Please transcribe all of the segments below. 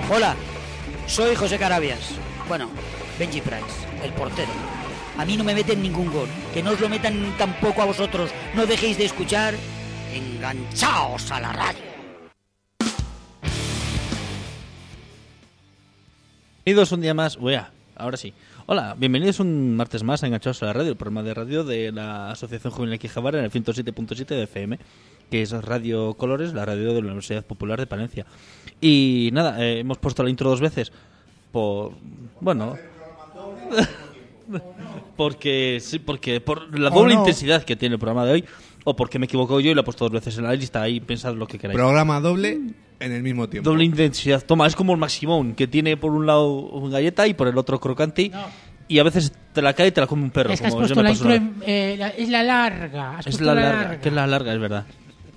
Hola, soy José Carabias. Bueno, Benji Price, el portero. A mí no me meten ningún gol. Que no os lo metan tampoco a vosotros. No dejéis de escuchar. Enganchaos a la radio. Bienvenidos un día más. Ahora sí. Hola, bienvenidos un martes más a Enganchados a la radio, el programa de radio de la Asociación Juvenil Quijabara en el 107.7 de FM, que es Radio Colores, la radio de la Universidad Popular de Palencia. Y nada, hemos puesto la intro dos veces porque por la doble intensidad que tiene el programa de hoy, o porque me equivoco yo y lo he puesto dos veces en la lista. Ahí pensad lo que queráis. Programa doble en el mismo tiempo. Doble intensidad. Toma, es como el Maximón, que tiene por un lado una galleta y por el otro crocante. No. Y a veces te la cae y te la come un perro. Es que has puesto la intro es la larga. Es la larga, que es la larga, es verdad.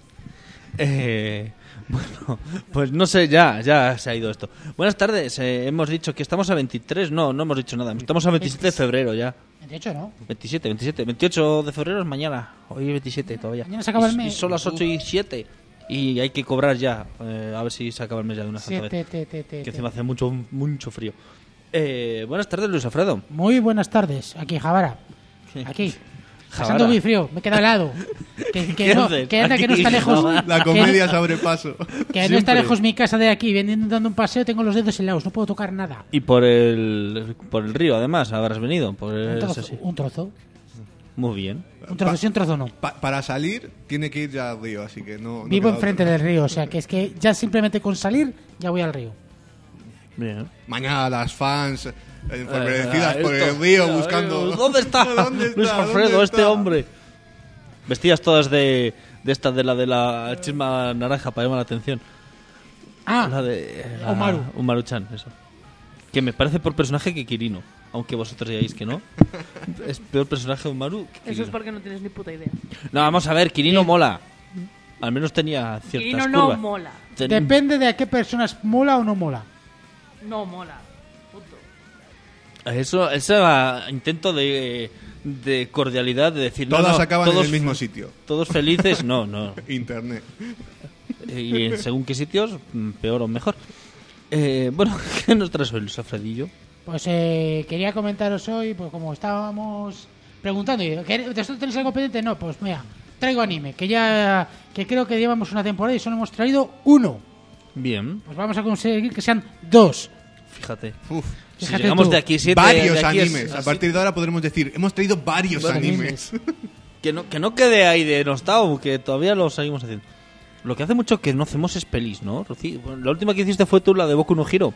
Bueno, pues no sé, ya se ha ido esto. Buenas tardes, hemos dicho que estamos a 23, no hemos dicho nada. Estamos a 27 de febrero ya. 28, ¿no? 27, 28 de febrero es mañana. Hoy es 27 todavía. Mañana se acaba el mes. Y son las 8:07. Y hay que cobrar ya. A ver si se acaba el mes ya de una santa vez. Que encima hace mucho frío. Buenas tardes, Luis Alfredo. Muy buenas tardes, aquí Javara. Aquí. Pasando muy frío, me he quedado helado. Que no está lejos. La comedia se abre paso. Que no está lejos mi casa de aquí. Viendo dando un paseo, tengo los dedos helados, no puedo tocar nada. Y por el río, además, habrás venido. Un trozo. Muy bien. Un trozo sí, un trozo no. Para salir, tiene que ir ya al río, así que no. Vivo enfrente del río, o sea que es que ya simplemente con salir, ya voy al río. Bien. Mañana las fans enfermecidas por el río buscando. ¿Dónde está Luis Alfredo, este hombre? Vestidas todas de la de la chisma naranja para llamar la atención. La de Umaru-chan, eso. Que me parece por personaje que Kirino, aunque vosotros digáis que no. Es peor personaje Umaru que Kirino. Eso es porque no tienes ni puta idea. No, vamos a ver, Kirino mola. Al menos tenía ciertas Kirino curvas. no mola. Depende de a qué personas mola o no mola. No mola. Punto. Eso intento de cordialidad, de decir... Todas acaban en el mismo sitio. Todos felices, no. Internet. Y en según qué sitios, peor o mejor. Bueno, ¿qué nos traes hoy, Luis Alfredillo? Pues quería comentaros hoy, pues como estábamos preguntando, ¿vosotros tenéis algo pendiente? No, pues mira, traigo anime, que creo que llevamos una temporada y solo hemos traído uno. Bien. Pues vamos a conseguir que sean dos. Fíjate. Fíjate si llegamos tú. de aquí 7... Varios de aquí animes. A partir de ahora podremos decir, hemos traído varios animes. Que no quede ahí de nostalgia, que todavía lo seguimos haciendo. Lo que hace mucho que no hacemos es pelis, ¿no, Rocío? Bueno, la última que hiciste fue tú, la de Boku no Hero.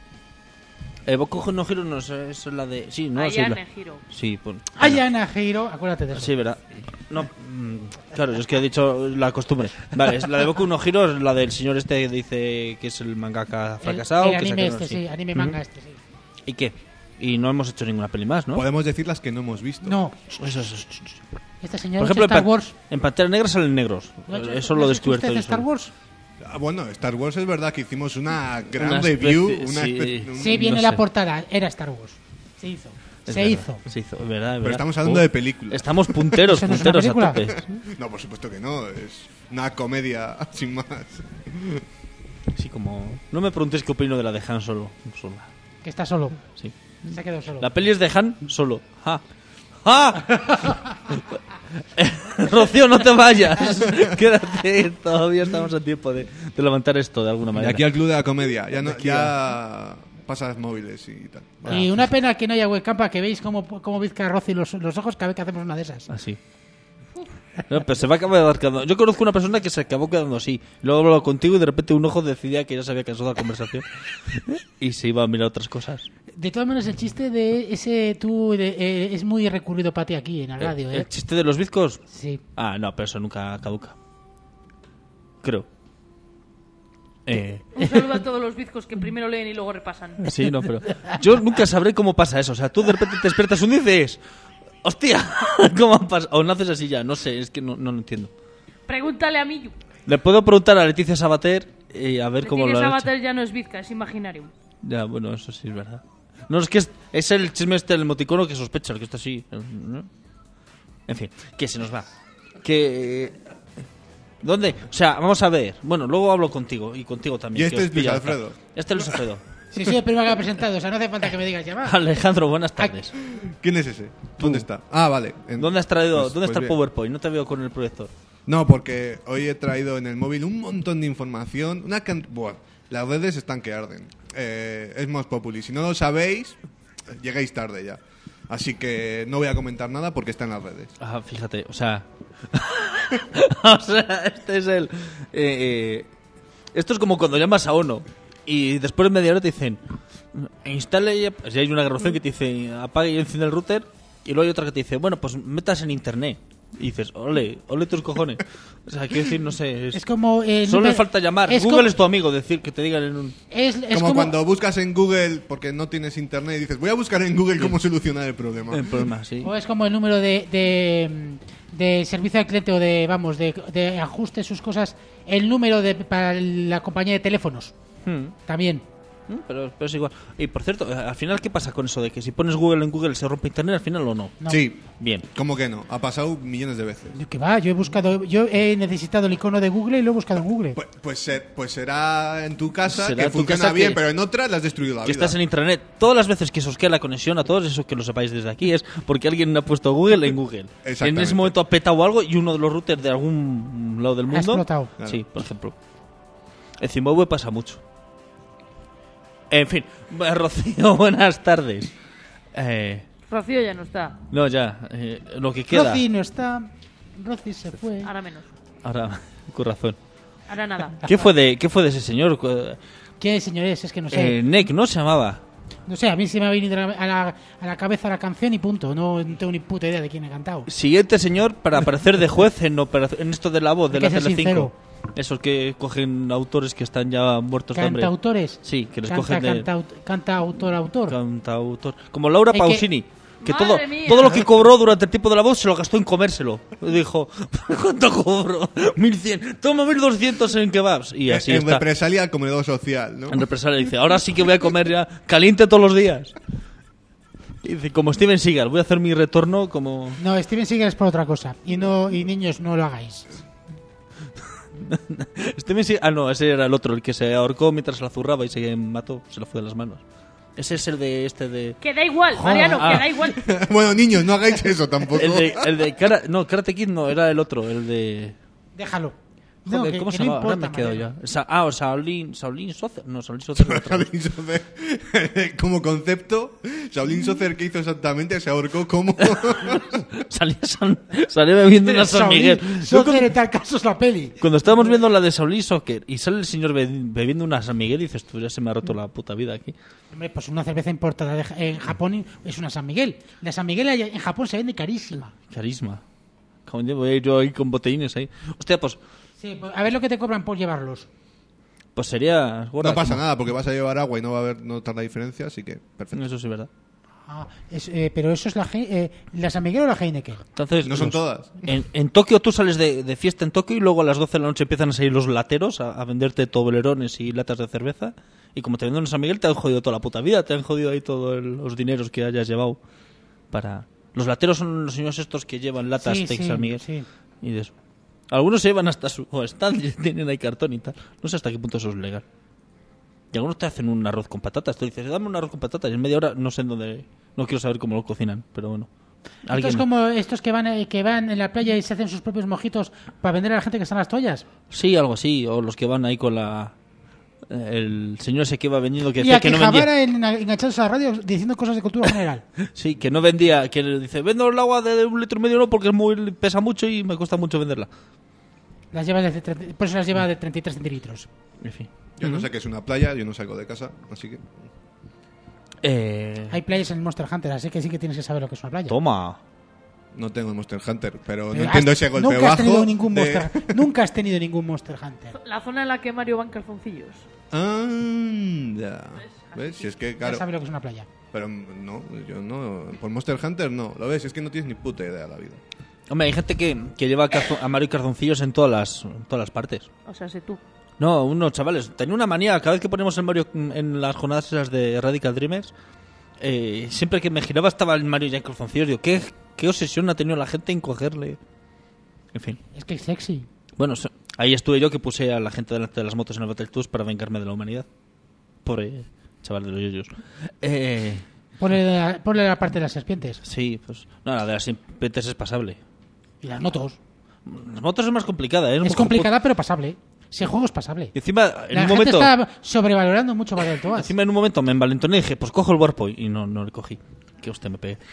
Boku no Hero no es la de... Sí, no sé. Ayane Hiro. Sí, pues... Ayane Hiro, acuérdate de eso. Sí, ¿verdad? No, claro, es que he dicho la costumbre. Vale, es la de Boku no Hero es la del señor este que dice que es el mangaka fracasado. El anime anime manga sí. ¿Y qué? Y no hemos hecho ninguna peli más, ¿no? Podemos decir las que no hemos visto. No. Eso. Este señor Por ejemplo, Star Wars. En Pantera Negra salen negros. Eso lo he descubierto yo. Star Wars? Bueno, Star Wars es verdad que hicimos una gran review. Sí, viene la portada. Era Star Wars. Se hizo. Se hizo, es verdad. Pero estamos hablando de películas. Estamos punteros ¿Eso no es una a película? tope. No, por supuesto que no. Es una comedia sin más. Sí, como... No me preguntéis qué opino de la de Han Solo. Que está solo. Sí. Se ha quedado solo. La peli es de Han Solo. ¡Ja! Rocío, no te vayas. Quédate. Todavía estamos a tiempo de levantar esto de alguna Y manera. aquí al Club de la Comedia. Ya pasas móviles y tal. Y una pena que no haya webcam para que veáis cómo bizca Rocío los ojos cada vez que hacemos una de esas. Así. No, pero se va a acabar quedando. Yo conozco una persona que se acabó quedando así. Luego habló contigo y de repente un ojo decidía que ya se había cansado de la conversación y se iba a mirar otras cosas. De todas maneras, el chiste de ese es muy recurrido para ti aquí en la radio. ¿El chiste de los bizcos? Sí. Ah, no, pero eso nunca caduca. Creo. Un saludo a todos los bizcos que primero leen y luego repasan. Sí, no, pero yo nunca sabré cómo pasa eso. O sea, tú de repente te despiertas un día y dices, ¡hostia! ¿Cómo pasa? O naces así ya, no sé, es que no lo entiendo. Pregúntale a Miyu. Le puedo preguntar a Leticia Sabater y a ver cómo lo ha hecho. Sabater ya no es bizca, es imaginario. Ya, bueno, eso sí es verdad. No, es que es el chisme este del emoticono que sospecha, el que está así. En fin, que se nos va. Que ¿Dónde? O sea, vamos a ver. Bueno, luego hablo contigo y contigo también. Y que este os es Luis pilla. Alfredo. Este es Luis Alfredo. Sí, soy el primero que ha presentado, o sea, no hace falta que me digas llamar. Alejandro, buenas tardes. ¿Quién es ese? ¿Dónde está? Ah, vale. ¿Dónde has traído? Pues- ¿Dónde está pues el bien. PowerPoint? No te veo con el proyector. No, porque hoy he traído en el móvil un montón de información. Buah, las redes están que arden. Es más populi. Si no lo sabéis, llegáis tarde ya. Así que no voy a comentar nada porque está en las redes. Ah, fíjate, o sea... o sea, este es el... esto es como cuando llamas a ONO y después de media hora te dicen instale... Ya hay una grabación que te dice apague y enciende el router y luego hay otra que te dice, bueno, pues metas en internet. Y dices, ole tus cojones. O sea, quiero decir, no sé... Es como... solo le falta llamar. Google es tu amigo, decir que te digan en un... Es Como cuando buscas en Google porque no tienes internet y dices, voy a buscar en Google cómo solucionar el problema. El problema, sí. O es como el número de servicio al cliente o de ajuste sus cosas, el número para la compañía de teléfonos. También. Pero es igual. Y por cierto, al final, ¿qué pasa con eso de que si pones Google en Google se rompe internet al final o no? No. Sí. Bien. ¿Cómo que no? Ha pasado millones de veces. Que va, yo he necesitado el icono de Google y lo he buscado en Google. Pues será en tu casa Será que en tu funciona casa bien, que- pero en otras le has destruido la Que vida. estás en internet. Todas las veces que se os queda la conexión, a todos esos que lo sepáis desde aquí, es porque alguien ha puesto Google en Google. Exactamente. En ese momento ha petado algo y uno de los routers de algún lado del mundo... explotado. Claro. Sí, por ejemplo. En Zimbabue pasa mucho. En fin, Rocío, buenas tardes. Rocío ya no está. No, ya, lo que queda... Rosy no está. Rosy se fue. Ahora menos. Ahora, con razón. Ahora nada. ¿Qué fue de ese señor? ¿Qué señores? Es que no sé. Neck, ¿no se llamaba? No sé, a mí se me ha venido a la cabeza la canción y punto. No tengo ni puta idea de quién ha cantado. Siguiente señor para aparecer de juez en esto de la voz de Hay la que ser Tele5. sincero. Esos que cogen autores que están ya muertos de hambre. ¿Cantautores? Sí, que les cogen de... Canta autor. Cantautor. Como Laura Hay que- Pausini. Que Madre todo, mía. todo lo que cobró durante el tiempo de la voz se lo gastó en comérselo. Dijo, ¿cuánto cobro? 1.100. Toma 1.200 en kebabs. Y así en está. represalia al comedor social, ¿no? En represalia dice, ahora sí que voy a comer ya caliente todos los días. Y dice, como Steven Seagal, voy a hacer mi retorno como... No, Steven Seagal es por otra cosa. Y niños, no lo hagáis. Steven Seagal... Ah, no, ese era el otro, el que se ahorcó mientras se la zurraba y se mató, se lo fue de las manos. Ese es el de este de... Que da igual, Mariano, que da igual. Bueno, niños, no hagáis eso tampoco. El de Karate Kid no, era el otro, el de... Déjalo. Joder, No, ¿cómo que se no llama? Ahora importa, me quedo Mariano. ya. Shaolin Soccer. No, Shaolin Soccer era otro. Shaolin Soccer, como concepto, Shaolin Soccer, ¿qué hizo exactamente? Se ahorcó como... Salía bebiendo una San Miguel. Yo Soccer en tal caso es la peli. cuando estábamos viendo la de Shaolin Soccer y sale el señor bebiendo una San Miguel y dices, tú ya se me ha roto la puta vida aquí. Hombre, pues una cerveza importada en Japón es una San Miguel. La San Miguel en Japón se vende carísima. Carisma. Coño, voy a ir yo ahí con botellines ahí. Hostia, pues Sí, pues, a ver lo que te cobran por llevarlos. sería... bueno, No pasa como- nada, porque vas a llevar agua y no va a haber notar la diferencia, así que perfecto. Eso sí es verdad. Pero eso es la San Miguel o la Heineken. Entonces, No son todas. En Tokio tú sales de fiesta en Tokio y luego a las 12 de la noche empiezan a salir los lateros a venderte toblerones y latas de cerveza. Y como te venden en San Miguel te han jodido toda la puta vida, te han jodido ahí todos los dineros que hayas llevado para... Los lateros son los señores estos que llevan latas de San Miguel. Sí. Y de eso. Algunos se llevan hasta su stand y tienen ahí cartón y tal. No sé hasta qué punto eso es legal. Y algunos te hacen un arroz con patatas. Tú dices, dame un arroz con patatas. Y en media hora no sé en dónde... No quiero saber cómo lo cocinan, pero bueno. Esto es como estos que van en la playa y se hacen sus propios mojitos para vender a la gente que están en las toallas. Sí, algo así. O los que van ahí con la... El señor ese que iba vendiendo que Y decía a que no Javara vendía... enganchados a la radio diciendo cosas de cultura general. Sí, que no vendía... Que dice, vendo el agua de 1,5 litros no porque pesa mucho y me cuesta mucho venderla. Las lleva por eso las lleva de 33 centilitros. En fin. Yo no sé qué es una playa, yo no salgo de casa, así que... Hay playas en el Monster Hunter, así que sí que tienes que saber lo que es una playa. Toma. No tengo el Monster Hunter, pero no Pero entiendo ese golpe nunca has tenido bajo ningún de- Nunca has tenido ningún Monster Hunter. La zona en la que Mario va en calzoncillos. Anda. ¿Ves? Si es que, Ya claro... sabes lo que es una playa. Pero no, yo no... Por Monster Hunter no. ¿Lo ves? Es que no tienes ni puta idea de la vida. Hombre, hay gente que lleva a Mario Calzoncillos en todas las partes. O sea, sé tú. No, unos chavales. Tenía una manía. Cada vez que ponemos el Mario en las jornadas esas de Radical Dreamers, siempre que me giraba estaba el Mario ya en calzoncillos. Digo, ¿qué obsesión ha tenido la gente en cogerle? En fin. Es que es sexy. Bueno, Ahí estuve yo que puse a la gente delante de las motos en el Battletoads para vengarme de la humanidad. Pobre chaval de los yoyos. Ponle la parte de las serpientes. Sí, pues... No, la de las serpientes es pasable. Y las motos. Las motos es más complicada, ¿eh? Es complicada, pero pasable. Si el juego es pasable. Y encima, en La un gente momento... está sobrevalorando mucho Battletoads. Encima en un momento me envalentoné y dije, pues cojo el Warpoint. Y no le cogí. Que usted me pegue.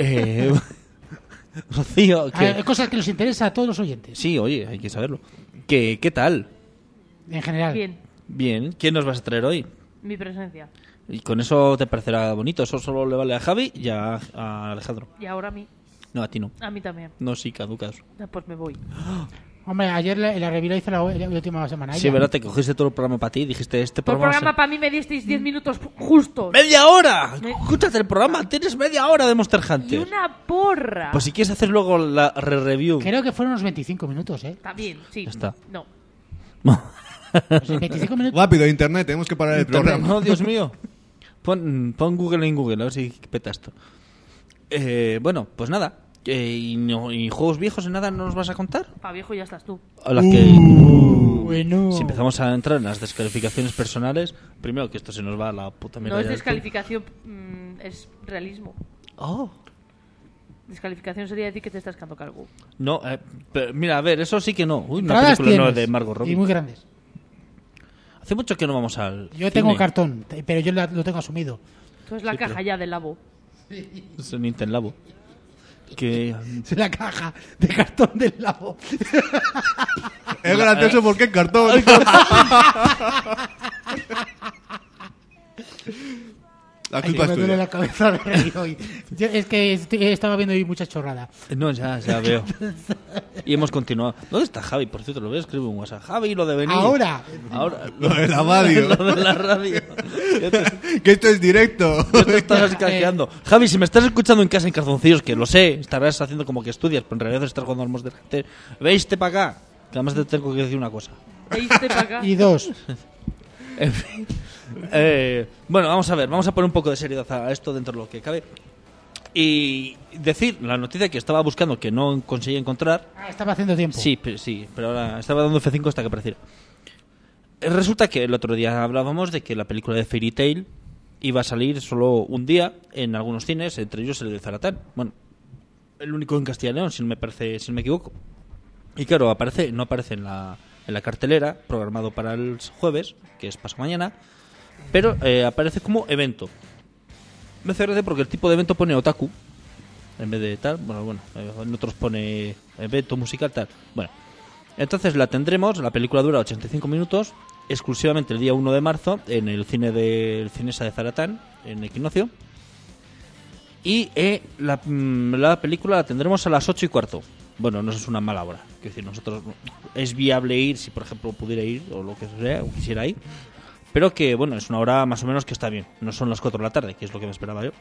Rocío, Hay cosas que nos interesa a todos los oyentes. Sí, oye, hay que saberlo. ¿Qué tal? En general. Bien, Bien. ¿Quién nos vas a traer hoy? mi presencia. Y con eso te parecerá bonito. Eso solo le vale a Javi y a Alejandro. Y ahora a mí. No, a ti no. A mí también. No, sí, caducas. Ya, pues me voy. Hombre, ayer la review la hizo la última semana. Sí, ¿verdad? Te cogiste todo el programa para ti y dijiste, este Por programa... programa para mí me disteis 10 minutos justos. ¡Media hora! Me- Escúchate el programa, tienes media hora de Monster Y Hunter. una porra. Pues si quieres hacer luego la review. Creo que fueron unos 25 minutos, ¿eh? Está bien, sí. Ya está. No. Pues en 25 minutos. Rápido, internet, tenemos que parar el programa. No, Dios mío. Pon Google en Google, a ver si peta esto. Bueno, pues nada. ¿Y juegos viejos en nada no nos vas a contar? Pa' viejo ya estás tú. A las que... Bueno. Si empezamos a entrar en las descalificaciones personales, primero que esto se nos va a la puta mierda. No es ya del descalificación, es realismo. todo. Oh. Descalificación sería decir que te estás quedando calvo. No, pero mira, a ver, eso sí que no. Uy, una Entradas película no tienes, de Margot Robbie. y muy grandes. Hace mucho que no vamos al Yo tengo cine. cartón, pero yo lo tengo asumido. Esto es la Sí, caja pero- ya del labo. Es el Nintendo Labo. Que... Es la caja de cartón del labo. Es gracioso porque es cartón. La Ay, culpa que es me duele tuya. la cabeza de reír hoy. Es que estaba viendo hoy mucha chorrada. No, ya veo. Y hemos continuado. ¿Dónde está Javi? Por cierto, lo voy a escribir en WhatsApp. Javi, lo de venir. Ahora. Lo de la radio. Lo de la radio. Ya te, Que esto es directo. ya te estás casqueando. Javi, si me estás escuchando en casa en calzoncillos, que lo sé, estarás haciendo como que estudias, pero en realidad estás jugando al Monster Hunter. Veiste para acá. Que además te tengo que decir una cosa. Veiste para acá. Y dos. En fin. Bueno, vamos a ver, vamos a poner un poco de seriedad a esto dentro de lo que cabe. Y decir la noticia que estaba buscando que no conseguí encontrar. Estaba haciendo tiempo. Sí, pero ahora estaba dando F5 hasta que apareciera. Resulta que el otro día hablábamos de que la película de Fairy Tail iba a salir solo un día en algunos cines, entre ellos el de Zaratán. Bueno, el único en Castilla y León, si no me equivoco. Y claro, no aparece en la cartelera, programado para el jueves, que es pasado mañana, pero aparece como evento. Me hace gracia porque el tipo de evento pone otaku, en vez de tal. Bueno, en otros pone evento musical, tal. Bueno, entonces la tendremos, la película dura 85 minutos, exclusivamente el día 1 de marzo, en el cine del Cinesa de Zaratán, en Equinoccio. Y la película la tendremos a las 8:15. Bueno, no es una mala hora. Quiero decir, nosotros es viable ir, si por ejemplo pudiera ir, o lo que sea, o quisiera ir. Pero que, bueno, es una hora más o menos que está bien. No son las 4 de la tarde, que es lo que me esperaba yo.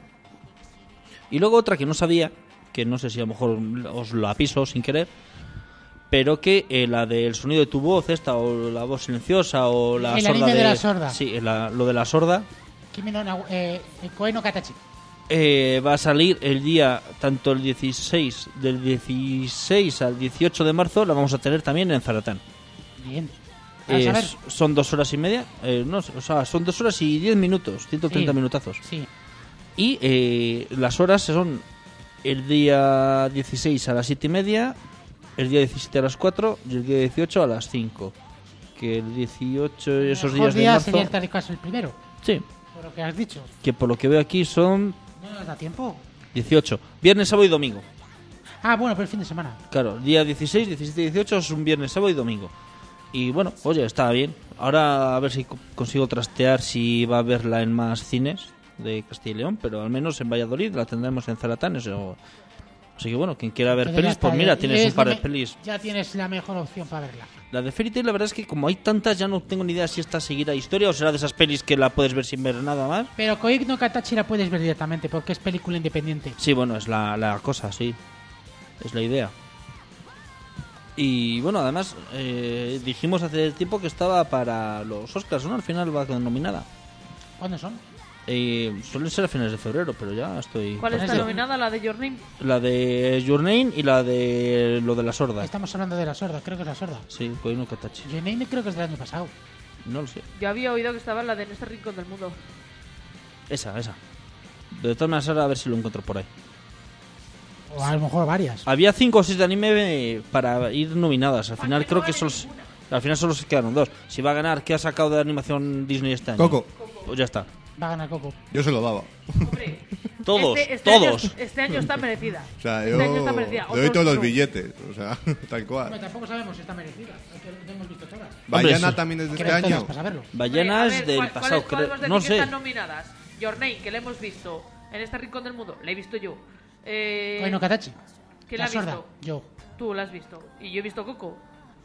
Y luego otra que no sabía, que no sé si a lo mejor os lo apiso sin querer, pero que la del sonido de tu voz, esta, o la voz silenciosa, o la El sorda anime de la sorda. Sí, lo de la sorda. Kimi no Koe no Katachi. Va a salir el día, tanto el 16, del 16 al 18 de marzo, la vamos a tener también en Zaratán. Bien. Vamos a ver. Son 2 horas y media, no, o sea, son 2 horas y 10 minutos, 130 Sí. minutazos. Sí. Y las horas son el día 16 a las 7:30, el día 17 a las 4 y el día 18 a las 5. Que el 18, esos Mejor días de día marzo... sería en tal caso el primero. Sí, Por lo que has dicho. que por lo que veo aquí son No nos da tiempo. 18. Viernes, sábado y domingo. Ah, bueno, pero el fin de semana. Claro, día 16, 17 y 18 es un viernes, sábado y domingo. Y bueno, oye, está bien. Ahora a ver si consigo trastear si va a verla en más cines de Castilla y León, pero al menos en Valladolid la tendremos en Zaratán. Eso. Así que bueno, quien quiera ver Entonces ya pelis, pues está, mira, ya- tienes es un par lo de me- pelis. Ya tienes la mejor opción para verla. La de Fairy Tail, la verdad es que como hay tantas, ya no tengo ni idea si esta seguirá historia o será de esas pelis que la puedes ver sin ver nada más. Pero Koe no Katachi la puedes ver directamente porque es película independiente. Sí, bueno, es la cosa, sí. Es la idea. Y bueno, además, dijimos hace tiempo que estaba para los Oscars, ¿no? Al final va nominada. ¿Cuándo son? Suelen ser a finales de febrero, pero ya estoy... ¿Cuál está nominada? ¿La de Your Name? La de Your Name y la de lo de la sorda. Estamos hablando de la sorda, creo que es la sorda. Sí, Koino Katachi. Your Name creo que es del año pasado. No lo sé. Yo había oído que estaba la de En este rincón del mundo. Esa. De todas maneras, ahora a ver si lo encuentro por ahí. O a lo mejor varias. Había 5 o 6 de anime para ir nominadas. Al final creo que solo se quedaron 2. Si va a ganar, ¿qué ha sacado de animación Disney este año? Coco. Pues ya está. Va a ganar Coco. Yo se lo daba. Hombre, Todos. Este año está merecida. O sea, Este año está merecida. le doy todos los no. billetes. O sea, tal cual. Bueno, tampoco sabemos si está merecida. Es que hemos visto todas. Ballena sí. también es de Hay que este ver todas año. para saberlo. Ballenas Hombre, a ver, del ¿cuál pasado, podemos decir no que sé. están nominadas? Your Name, que la hemos visto. En este rincón del mundo, la he visto yo. Koino Katachi. ¿Quién La la ha sorda. visto? Yo. Tú la has visto. Y yo he visto Coco.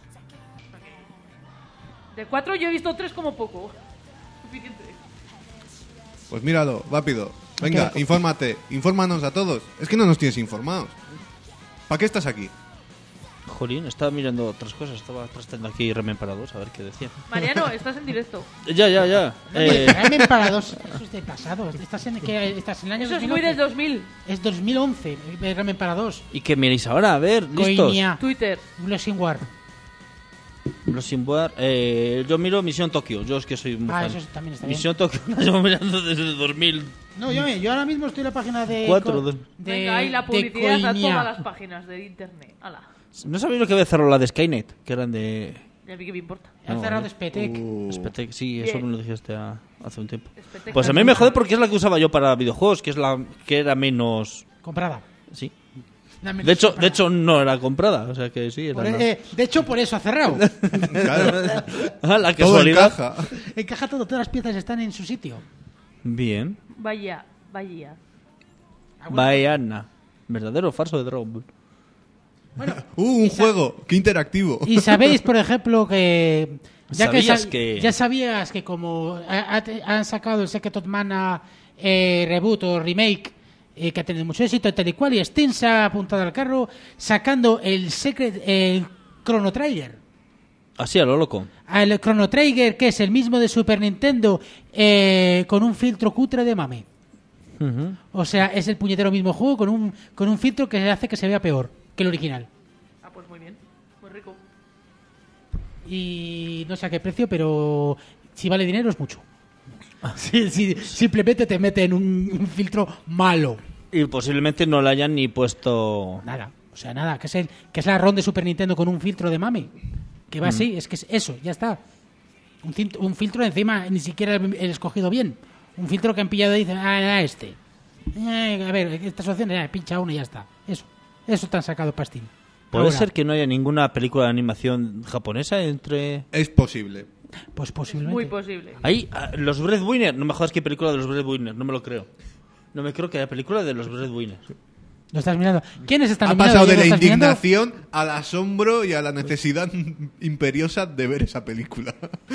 De 4 yo he visto 3 como poco. Suficiente. Pues míralo, rápido. Venga, Ok. infórmate. Infórmanos a todos. Es que no nos tienes informados. ¿Para qué estás aquí? Jolín, estaba mirando otras cosas. Estaba trastando aquí Remen para 2 a ver qué decía. Mariano, estás en directo. Ya. Ramen para dos. Eso es del pasado. Estás en el año Eso es 2011. muy del 2000. Es 2011. Ramen para dos. ¿Y qué miréis ahora? A ver, listos. Koinia. Twitter. Blessing War. Los sin War. Yo miro Misión Tokio. Yo es que soy muy fan. Eso también está bien. Misión Tokio la llevo mirando desde 2000. No, yo ahora mismo estoy en la página de... Cuatro, Venga, ahí la de publicidad a Koinia. todas las páginas de internet. Hala. No sabéis lo que había cerrado la de Skynet, que eran de... Ya vi que me importa. Han cerrado Spetec. Spetec, sí, eso Bien. me lo dijiste hace un tiempo. Spetec Pues a mí me jode porque es la que usaba yo para videojuegos, que es la que era menos... Comprada. Sí. La menos De comprada. hecho no era comprada, o sea que sí. Era De hecho, por eso ha cerrado. Claro. la Todo casualidad. encaja. Encaja todo, todas las piezas están en su sitio. Bien. Vaya. Baiana. ¿Verdadero o falso de Dragon Ball? Bueno, Un juego. Qué interactivo. y sabéis, por ejemplo, que... ¿Sabías sabías que como han sacado el Secret of Mana reboot o remake, que ha tenido mucho éxito, tal y cual, y Steam se ha apuntado al carro sacando el Chrono Trigger. Así, a lo loco. El Chrono Trigger, que es el mismo de Super Nintendo, con un filtro cutre de mame. Ujú. O sea, es el puñetero mismo juego con un filtro que hace que se vea peor que el original. Ah, pues muy bien. Muy rico. Y no sé a qué precio, pero si vale dinero es mucho. Sí, simplemente te meten un filtro malo. Y posiblemente no le hayan ni puesto... Nada, o sea, nada, que es la ROM de Super Nintendo con un filtro de mame. Que va así, es que es eso, ya está. Un filtro encima, ni siquiera el escogido bien. Un filtro que han pillado y dicen, este. A ver, estas opciones, pincha uno y ya está. Eso te han sacado para Steam. ¿Puede Ahora, ser que no haya ninguna película de animación japonesa entre...? Es posible. Pues posiblemente. Muy posible. Ahí, los Breadwinner, no me jodas que película de los Breadwinner, no me lo creo. No me creo que haya película de los Breadwinner. Lo estás mirando. ¿Quiénes están Ha nominados? pasado de ¿Ya la lo estás mirando? indignación al asombro y a la necesidad imperiosa de ver esa película.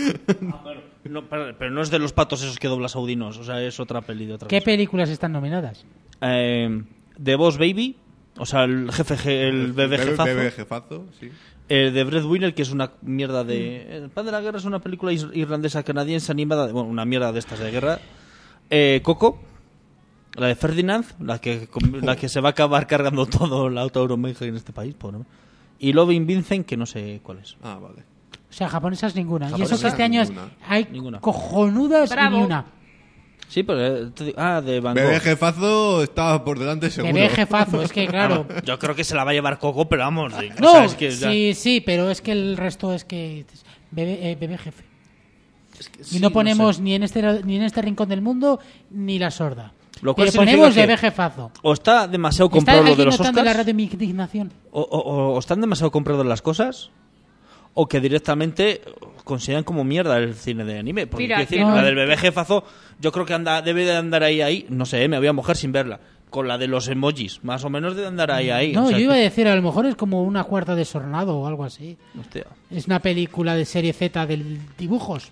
No, pero no es de los patos esos que dobla saudinos, o sea, es otra peli de otra ¿Qué cosa. películas están nominadas? The Boss Baby, o sea, el jefe, el bebé jefazo. Bebé jefazo, sí. The Breadwinner, que es una mierda de... El Pan de la Guerra es una película irlandesa canadiense animada, bueno, una mierda de estas de guerra. Coco, la de Ferdinand, la que se va a acabar cargando todo la autoautométrica en este país, pobre. Y Loving Vincent, que no sé cuál es. Ah, vale. O sea, japonesas ninguna. Y eso Japonesas que este año ninguna. hay Ninguna. cojonudas Bravo. y ni una. Sí, pero... de Van Bebé Gogh. jefazo estaba por delante seguro. Bebé jefazo, es que claro. Yo creo que se la va a llevar Coco, pero vamos. Sí. No, O sea, es que ya- sí, pero es que el resto es que... Bebé jefe. Y sí, no ponemos sé. ni en este rincón del mundo ni la sorda. Lo cual Pero significa ponemos que bebé jefazo. O está demasiado ¿Está comprado lo de alguien los notando la Oscars, radio mi indignación? o están demasiado comprados las cosas, o que directamente consideran como mierda el cine de anime. Porque Mira, quiero decir, que no. la del bebé jefazo, yo creo que debe de andar ahí, no sé, me voy a mojar sin verla. Con la de los emojis, más o menos debe andar ahí. No, o sea yo iba a que- decir, a lo mejor es como una cuarta de Sornado o algo así. Hostia. Es una película de serie Z de dibujos.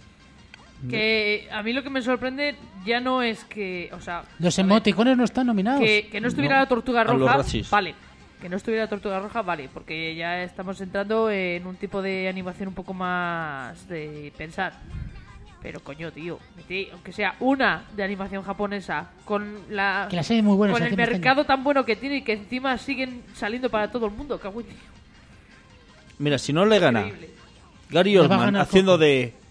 Que a mí lo que me sorprende ya no es que, o sea, Los a ver, emoticones no están nominados. que no estuviera No. la Tortuga A los Roja, Razzies. vale. Que no estuviera la Tortuga Roja, vale, porque ya estamos entrando en un tipo de animación un poco más de pensar. Pero coño, tío, metí, aunque sea una de animación japonesa con la Que la serie es muy buena. con se el hace este mercado tan bueno que tiene y que encima siguen saliendo para todo el mundo, cago en tío. Mira, si no le gana Increíble. Gary Le va a Oldman ganar haciendo Coco.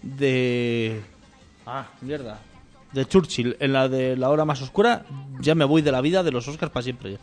de Churchill en la de La Hora Más Oscura, ya me voy de la vida de los Oscars para siempre ya.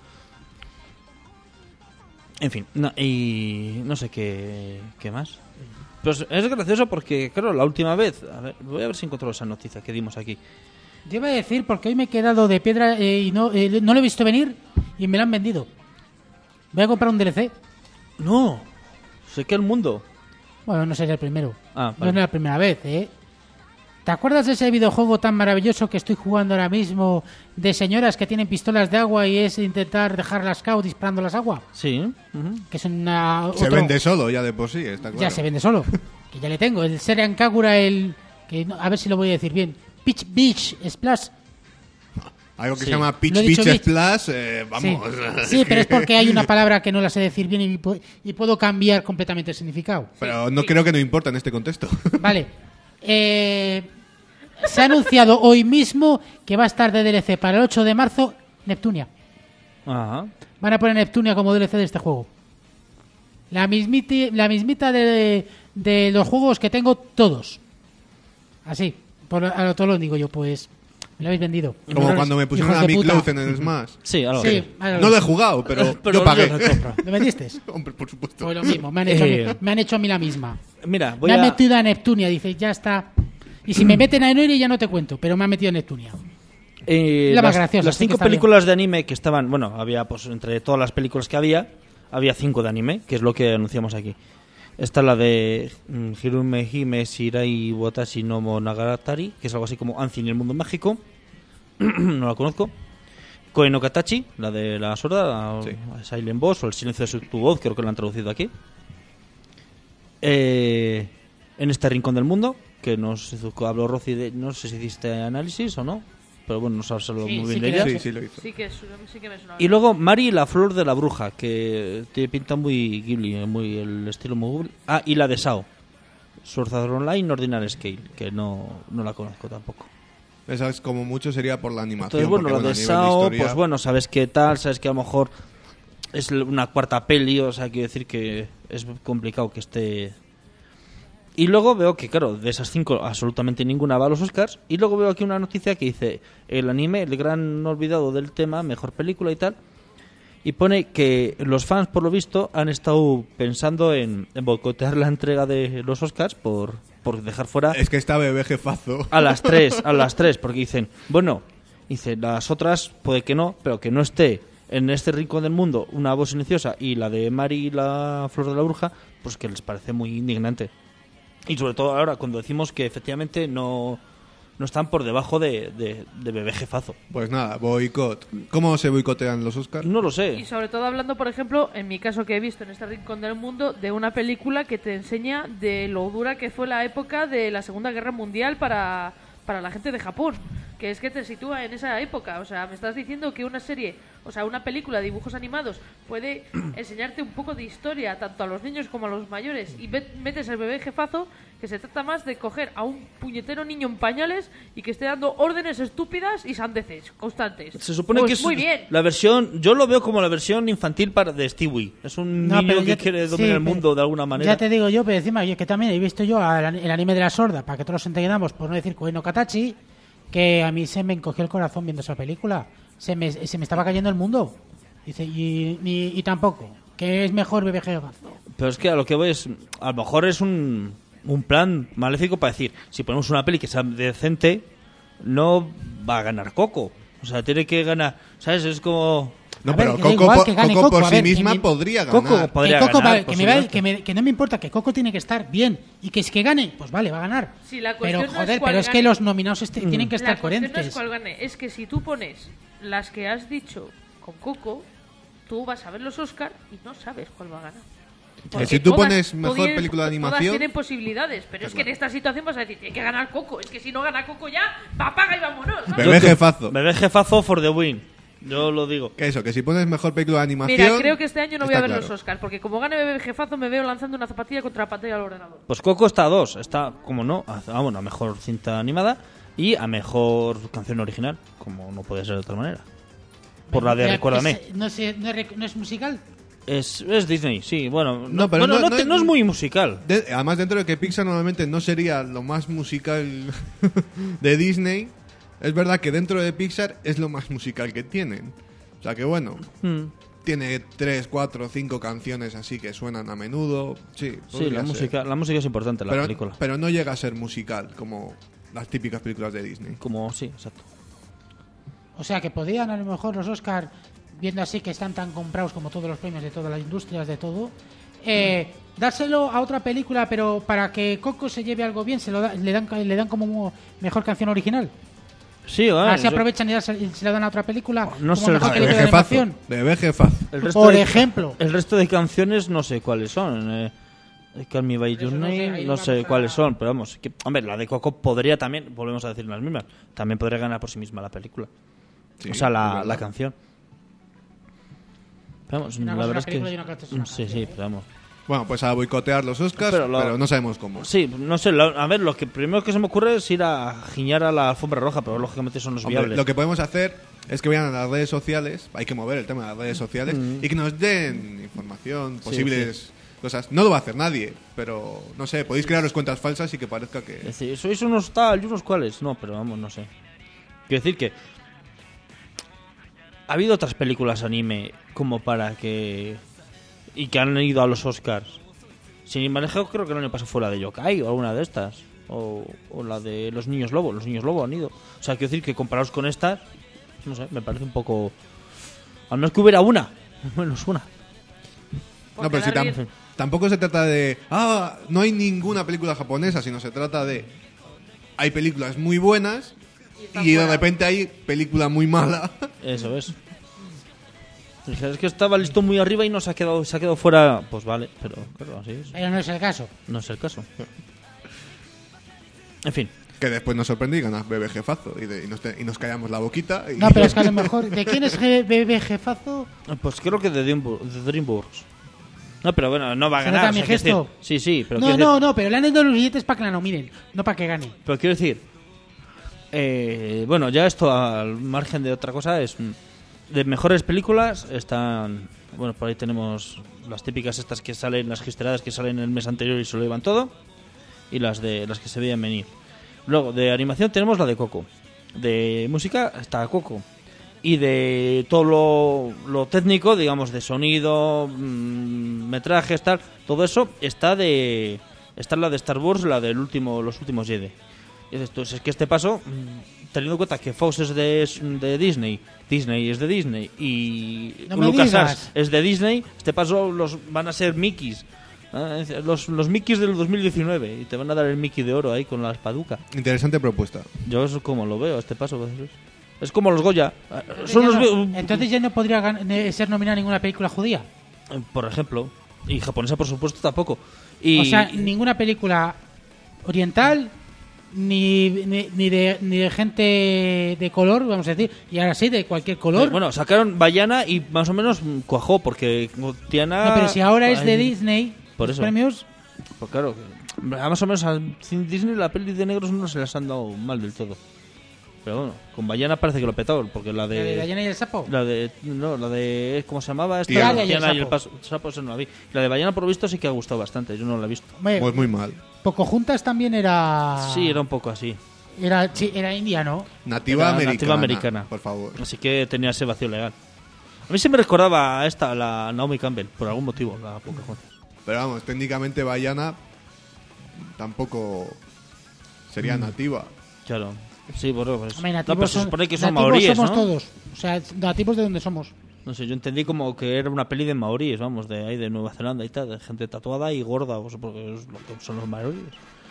En fin, y no sé qué más. Pero es gracioso porque, claro, la última vez... A ver, voy a ver si encuentro esa noticia que dimos aquí. Yo iba a decir, porque hoy me he quedado de piedra y no lo he visto venir y me lo han vendido. Voy a comprar un DLC. No, sé que el mundo... Bueno, no sería el primero. Ah, No vale. es la primera vez, ¿eh? ¿Te acuerdas de ese videojuego tan maravilloso que estoy jugando ahora mismo de señoras que tienen pistolas de agua y es intentar dejarlas cao disparando las agua? Sí. Ujú. Que es una... Se otro- vende solo ya de por sí, está claro. Ya se vende solo. Que ya le tengo. El Serian Kagura, a ver si lo voy a decir bien. Pitch Beach Splash. Algo que Sí. se llama Pitch Lo he dicho Beach bien. Splash, Sí. vamos. Sí, pero es porque hay una palabra que no la sé decir bien y puedo cambiar completamente el significado. Pero no creo que no importa en este contexto. Vale. Se ha anunciado hoy mismo que va a estar de DLC para el 8 de marzo Neptunia. Ajá. Van a poner Neptunia como DLC de este juego. La mismita de los juegos que tengo todos. Así. A lo todo lo digo yo, pues. Me lo habéis vendido. Como Cabrones, cuando me pusieron hijos a de puta. Miklof en el Smash. Sí, algo Sí, así. ahora No lo he jugado, pero Pero yo pagué. yo lo compro. ¿Lo metiste? Hombre, por supuesto. Pues lo mismo, me han hecho, Eh. me han hecho a mí la misma. Mira, voy Me han a... metido a Neptunia, dice, ya está. Y si me meten a Enoire ya no te cuento, pero me han metido a Neptunia. La más graciosa, las sí que 5 está bien. películas de anime que estaban, bueno, había pues entre todas las películas que había 5 de anime, que es lo que anunciamos aquí. Está la de Hirume Hime Shirai Watashi no Monogatari, que es algo así como Anzi en el mundo mágico. No la conozco. Koe no Katachi, la de la sorda, Sí. Silent Boss o El silencio de tu voz, creo que la han traducido aquí. En este rincón del mundo, que nos habló Rosy de, no sé si hiciste análisis o no, pero bueno, nos habló Sí, muy sí bien que de ella. Sí, sí lo hizo. Sí que me suena. Y luego Mari y la flor de la bruja, que tiene pinta muy Ghibli, muy el estilo muy Ghibli. Ah, y la de Sao, Sword Art Online Ordinary Scale, que no la conozco tampoco. Esa es como mucho sería por la animación. Entonces, bueno, porque, la de a nivel Sao, historia- pues bueno, sabes qué tal, sabes que a lo mejor es una cuarta peli, o sea, quiero decir que es complicado que esté... Y luego veo que, claro, de esas 5 absolutamente ninguna va a los Oscars. Y luego veo aquí una noticia que dice el anime, el gran olvidado del tema, mejor película y tal. Y pone que los fans, por lo visto, han estado pensando en boicotear la entrega de los Oscars por dejar fuera Es que está bebé jefazo. a las 3, porque dicen, bueno, dice, las otras puede que no, pero que no esté en este rincón del mundo una voz silenciosa y la de Mari y la flor de la bruja, pues que les parece muy indignante. Y sobre todo ahora, cuando decimos que efectivamente no están por debajo de bebé jefazo. Pues nada, boicot. ¿Cómo se boicotean los Oscars? No lo Y sé. sobre todo hablando, por ejemplo, en mi caso que he visto en este rincón del mundo, de una película que te enseña de lo dura que fue la época de la Segunda Guerra Mundial para la gente de Japón. Que es que te sitúa en esa época. O sea, me estás diciendo que una serie, o sea, una película de dibujos animados puede enseñarte un poco de historia tanto a los niños como a los mayores. Y metes el bebé jefazo, que se trata más de coger a un puñetero niño en pañales y que esté dando órdenes estúpidas y sandeces constantes. Se supone Pues que es muy bien. la versión, yo lo veo como la versión infantil de Stewie. Es un No, niño pero que ya quiere sí, dominar el pero- mundo de alguna manera. Ya te digo yo, pero encima, yo que también he visto yo el anime de la sorda, para que todos nos entendamos, por no decir Koe no Katachi, que a mí se me encogió el corazón viendo esa película. Se me estaba cayendo el mundo. Dice, y tampoco. Que es mejor bebé jefazo. Pero es que a lo que voy es, a lo mejor es un plan maléfico para decir, si ponemos una peli que sea decente, no va a ganar Coco. O sea, tiene que ganar, ¿sabes? Es como... No, A ver, pero que da Coco, igual que gane Coco por Coco, a sí ver, misma que podría Coco ganar. podría que Coco, ganar, vale, por que, supuesto. que no me importa, que Coco tiene que estar bien. Y que es que gane, pues vale, va a ganar. Sí, la pero cuestión no es joder, cuál pero es que gane. los nominados tienen que estar La cuestión no es coherentes. cuál gane, es que si tú pones las que has dicho con Coco, tú vas a ver los Oscar y no sabes cuál va a ganar. Porque si tú pones mejor película de Todas animación- tienen posibilidades, pero es que en esta situación vas a decir, tiene que ganar Coco. Es que si no gana Coco ya, apaga y vámonos. ¿sabes? Bebé jefazo. Bebé jefazo for the win. Yo lo digo. Que eso, que si pones mejor película de animación... Mira, creo que este año no voy a está ver claro. los Oscars, porque como gane Bebé Jefazo me veo lanzando una zapatilla contra la pantalla del ordenador. Pues Coco está a 2. Está, como no, a mejor cinta animada y a mejor canción original, como no puede ser de otra manera. Por la de Recuérdame. ¿No es musical? Es Disney, sí, bueno. No, pero no es muy musical. Además, dentro de que Pixar normalmente no sería lo más musical de Disney, es verdad que dentro de Pixar es lo más musical que tienen. O sea que bueno, tiene 3, 4, 5 canciones así que suenan a menudo. Sí, Sí, la música es importante en la película. Pero no llega a ser musical como las típicas películas de Disney. Como, sí, exacto. O sea, que podían a lo mejor los Oscar, viendo así que están tan comprados como todos los premios de todas las industrias, de todo, dárselo a otra película, pero para que Coco se lleve algo bien, le dan como mejor canción original. Sí, vale. Así aprovechan y se la dan a otra película No como sé, mejor de película de animación. De Bebé Jefazo. Por ejemplo. El resto de canciones no sé cuáles son. Call Me By Your Eso no sé, Name, ahí no vamos sé a- cuáles son, pero vamos. Hombre, la de Coco podría también, volvemos a decir las mismas, también podría ganar por sí misma la película. Sí, o sea, es la verdad. canción. Pero vamos, Una la cosa es verdad una es que... película y una cosa es una Sí, canción, sí, ¿eh? pero vamos. Bueno, pues a boicotear los Oscars, Pero pero no sabemos cómo. Sí, no sé, a ver, lo que primero que se me ocurre es ir a giñar a la alfombra roja, pero lógicamente eso no es Hombre, viable. lo que podemos hacer es que vayan a las redes sociales, hay que mover el tema de las redes sociales, y que nos den información, posibles cosas. No lo va a hacer nadie, pero no sé, podéis crearos cuentas falsas y que parezca Es que... decir, sois unos tal y unos cuales. No, pero vamos, no sé. Quiero decir que ha habido otras películas anime como para que... y que han ido a los Oscars. Sin ir más lejos, creo que el año pasado fue la de Yokai o alguna de estas. O la de los niños lobo. Los niños lobo han ido. O sea, quiero decir que comparados con estas, no sé, me parece un poco... Al menos que hubiera una. Al menos una. Por No, pero si quedar bien. tampoco se trata de... no hay ninguna película japonesa, sino se trata de... Hay películas muy buenas está y de fuera. repente hay película muy mala. Eso es. Dije, es que estaba listo muy arriba y no se ha quedado fuera. Pues vale, pero claro, así es. Pero no es el caso. No es el caso. En fin. Que después nos sorprende y gana Bebé Jefazo y nos callamos la boquita. Y... No, pero es que a lo mejor... ¿De quién es Bebé Jefazo? Pues creo que de DreamWorks. No, pero bueno, no va a ¿Se ganar. nota mi quiero gesto? decir- sí, pero No, quiero decir- no, pero le han dado los billetes para que la nominen, no para que gane. Pero quiero decir, bueno, ya esto al margen de otra cosa es de mejores películas están, bueno, por ahí tenemos las típicas estas que salen, las gisteradas que salen el mes anterior y se lo llevan todo, y las que se veían venir. Luego de animación tenemos la de Coco, de música está Coco, y de todo lo técnico, digamos, de sonido, metrajes, tal, todo eso está la de Star Wars, la de los últimos Jedi. Y dices tú, es que este paso, teniendo en cuenta que Fox es de Disney, Disney es de Disney y No me LucasArts digas. es de Disney, este paso van a ser Mickeys. Los Mickeys del 2019 y te van a dar el Mickey de oro ahí con la espaduca. Interesante propuesta. Yo eso como lo veo, este paso. Es como los Goya. Son los, Entonces ya no podría ser nominada ninguna película judía. por ejemplo. Y japonesa, por supuesto, tampoco. Y, O sea, ninguna película oriental ni de gente de color, vamos a decir, y ahora sí, de cualquier color. bueno, sacaron Bayana y más o menos cuajó, porque Tiana... No, pero si ahora es de Ay, Disney, por los eso. premios... Pues claro, más o menos a Disney la peli de negros no se las han dado mal del todo. Pero bueno, con Bayana parece que lo petó, porque la ¿La de de... Diana y el sapo? La de... ¿Cómo se llamaba? Esta? Tiana y el Tiana y el sapo. sapo, esa no la vi. La de Bayana, por lo visto, sí que ha gustado bastante. Yo no la he visto. Hombre, Pues muy mal. Pocahontas también era... Sí, era un poco así. Era india, ¿no? Nativa Era americana. nativa americana. Por favor. Así que tenía ese vacío legal. A mí se me recordaba a esta, la Naomi Campbell, por algún motivo, la Pocahontas. Pero vamos, técnicamente Bayana tampoco sería nativa. Claro. Sí, bueno, pues... Hombre, no, nativos pero se son- supone que son nativos maoríes, somos ¿no? todos. O sea, nativos de donde somos. No sé, yo entendí como que era una peli de maoríes, vamos, de ahí de Nueva Zelanda y tal, de gente tatuada y gorda, pues, porque es lo que son los maoríes.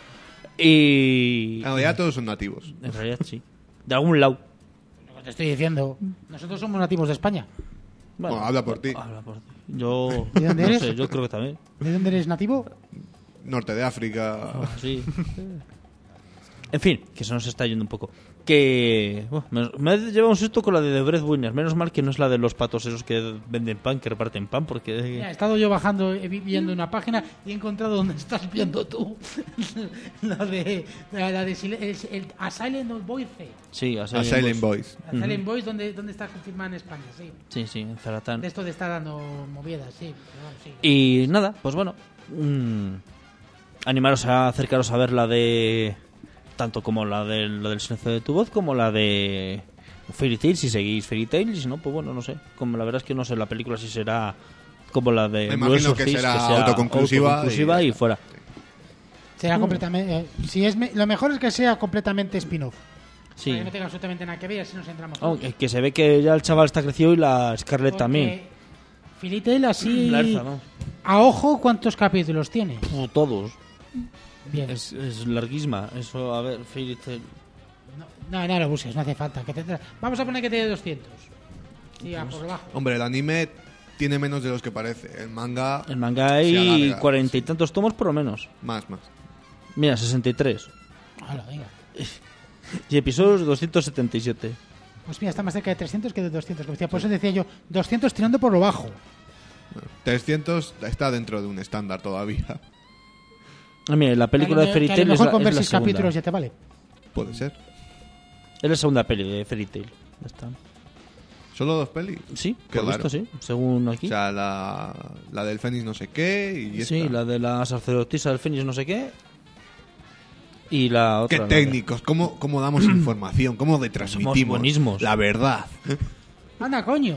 Y... En realidad todos son nativos. En realidad sí. De algún lado. Te estoy diciendo. Nosotros somos nativos de España. Bueno, habla por ti. Habla por ti. Yo... ¿De dónde no eres? sé, yo creo que también. ¿De dónde eres nativo? Norte de África. Sí. En fin, que se nos está yendo un poco. Que me ha llevado un susto con la de The Breadwinner. Menos mal que no es la de los patos esos que venden pan, que reparten pan, porque... Mira, he estado yo bajando, viendo una página y he encontrado donde estás viendo tú. la de el A Silent Voice. Sí, A Silent Voice. A Silent Voice, donde está confirmada en España, sí. Sí, en Zaratán. De esto de estar dando movidas, sí. Pero vamos, sí. Y nada, pues bueno... animaros a acercaros a ver la de... tanto como la del silencio de tu voz, como la de Fairy Tail, si seguís Fairy Tail, y si no, pues bueno, no sé. Como la verdad es que no sé, la película si será como la de... Me imagino que será autoconclusiva y fuera. Será completamente... lo mejor es que sea completamente spin-off. Sí. Que no tenga absolutamente nada que ver, así nos entramos. Que se ve que ya el chaval está crecido y la Scarlett también. Fairy Tail así... La Elsa, ¿no? A ojo, ¿cuántos capítulos tiene? Todos. Bien. Es larguísima. Eso, a ver, Fairy Tail. No lo busques, no hace falta. Vamos a poner que tiene 200. Sí, por bajo. Hombre, el anime tiene menos de los que parece. El manga hay 40 y tantos tomos por lo menos. Más. Mira, 63. Hola, venga. Y episodios 277. Pues mira, está más cerca de 300 que de 200. Por eso decía yo, 200 tirando por lo bajo. 300 está dentro de un estándar todavía. Mira, la película de Fairy Tail a lo mejor con ver es la 6 segunda. capítulos ya te vale. Puede ser. Es la segunda peli de Fairy Tail. Ya está. ¿Solo 2 pelis? Sí, Qué por raro. esto sí, según aquí. O sea, la del Fénix no sé qué y Sí, esta. la de la sacerdotisa del Fénix no sé qué. Y la otra... Qué técnicos, cómo damos información, cómo Somos retransmitimos buenísimos. la verdad. Anda, coño.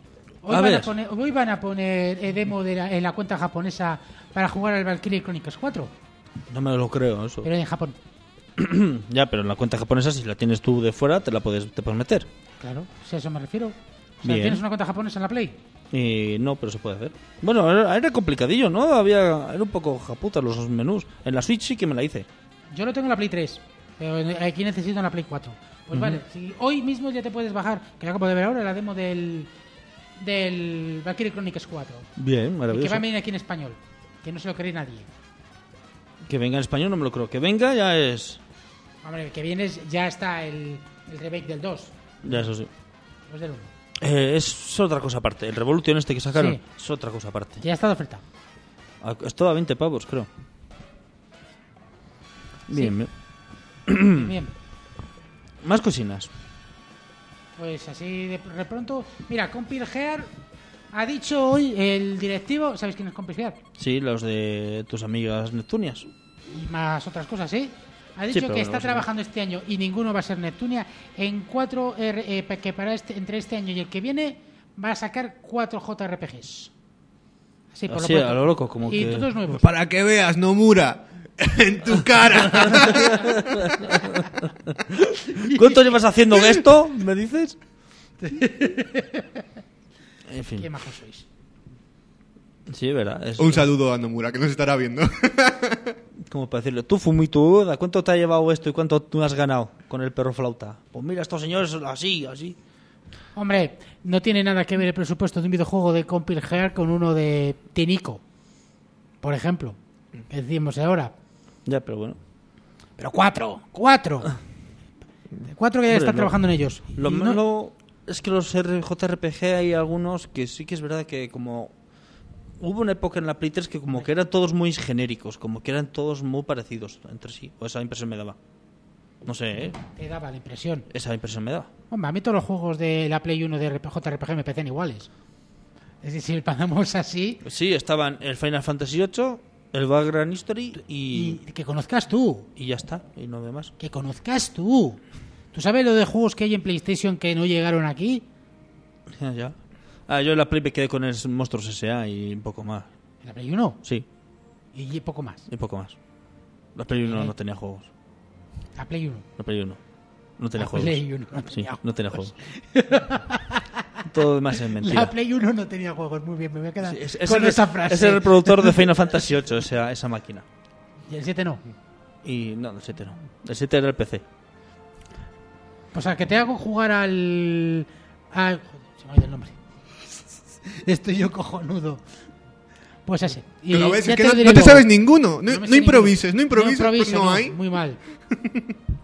Hoy van a poner demo en la cuenta japonesa para jugar al Valkyrie Chronicles 4. No me lo creo, eso. Pero en Japón. Ya, pero en la cuenta japonesa, si la tienes tú de fuera, te puedes meter. Claro, si a eso me refiero. O sea, Bien. ¿tienes una cuenta japonesa en la Play? Y no, pero se puede hacer. Bueno, era complicadillo, ¿no? Era un poco japuta los menús. En la Switch sí que me la hice. Yo lo tengo en la Play 3, pero aquí necesito en la Play 4. Pues vale, si hoy mismo ya te puedes bajar, que lo acabo de ver ahora, la demo del Valkyrie Chronicles 4. Bien, Y maravilloso. que va a venir aquí en español, que no se lo cree nadie. Que venga en español no me lo creo. Que venga ya es... Hombre, el que viene ya está el remake del 2, Ya eso sí. pues del 1. Es otra cosa aparte. El Revolution este que sacaron Sí. es otra cosa aparte. Ya está de oferta. Esto a 20 pavos, creo. Bien, Bien, más cocinas. pues así de pronto. Mira, Compilgear ha dicho hoy el directivo. ¿Sabéis quién es Compilgear? Sí, los de tus amigas Neptunias. Y más otras cosas, ¿sí? Ha dicho Sí, pero que no está sé. trabajando este año y ninguno va a ser Neptunia en 4 que para entre este año y el que viene va a sacar 4 JRPGs. Así, por Así, lo pronto. a lo loco, como y que... todos nuevos. Para que veas, Nomura, en tu cara. ¿Cuánto llevas haciendo esto? ¿Me dices? En fin. Qué majos sois. Sí, verdad. Es Un saludo a Nomura, que nos estará viendo. como para decirle, tú Fumituoda, ¿cuánto te ha llevado esto y cuánto tú has ganado con el perro flauta? Pues mira, estos señores así. Hombre, no tiene nada que ver el presupuesto de un videojuego de Compilgear con uno de Tinico, por ejemplo. Que decimos ahora. Ya, pero bueno. Pero 4. 4 que ya están no. trabajando en ellos. Lo Y no- malo es que los JRPG hay algunos que sí que es verdad que como... Hubo una época en la Play 3 que como que eran todos muy genéricos, como que eran todos muy parecidos entre sí. O esa impresión me daba. No sé, ¿eh? Te daba la impresión. Esa impresión me daba. Hombre, a mí todos los juegos de la Play 1 de JRPG me parecen iguales. Es decir, si ponemos así Sí, estaban el Final Fantasy VIII, el Background History y que conozcas tú. y ya está, y no demás. Que conozcas tú. ¿Tú sabes lo de juegos que hay en PlayStation que no llegaron aquí? Ya. Yo en la Play me quedé con el Monstruos S.A. y un poco más. En la Play 1 Sí, y poco más. y poco más. La Play 1 no tenía juegos. La Play 1. La Play 1 no tenía La juegos. Play 1 no Sí, tenía no tenía juegos. juegos. Todo demás es mentira. La Play 1 no tenía juegos. Muy bien, me voy a quedar Sí, con esa frase. es el reproductor de Final Fantasy VIII, esa máquina. Y el 7 no. Y no, el 7 no. El 7 era el PC. O sea, que te hago jugar al... Joder, se me ha ido el nombre. Estoy yo cojonudo. Pues ese. Y Pero ves, ya es que lo no diré te luego. sabes ninguno. No me sé improvises, ninguno. no improvises, pues no improviso, hay. Muy mal.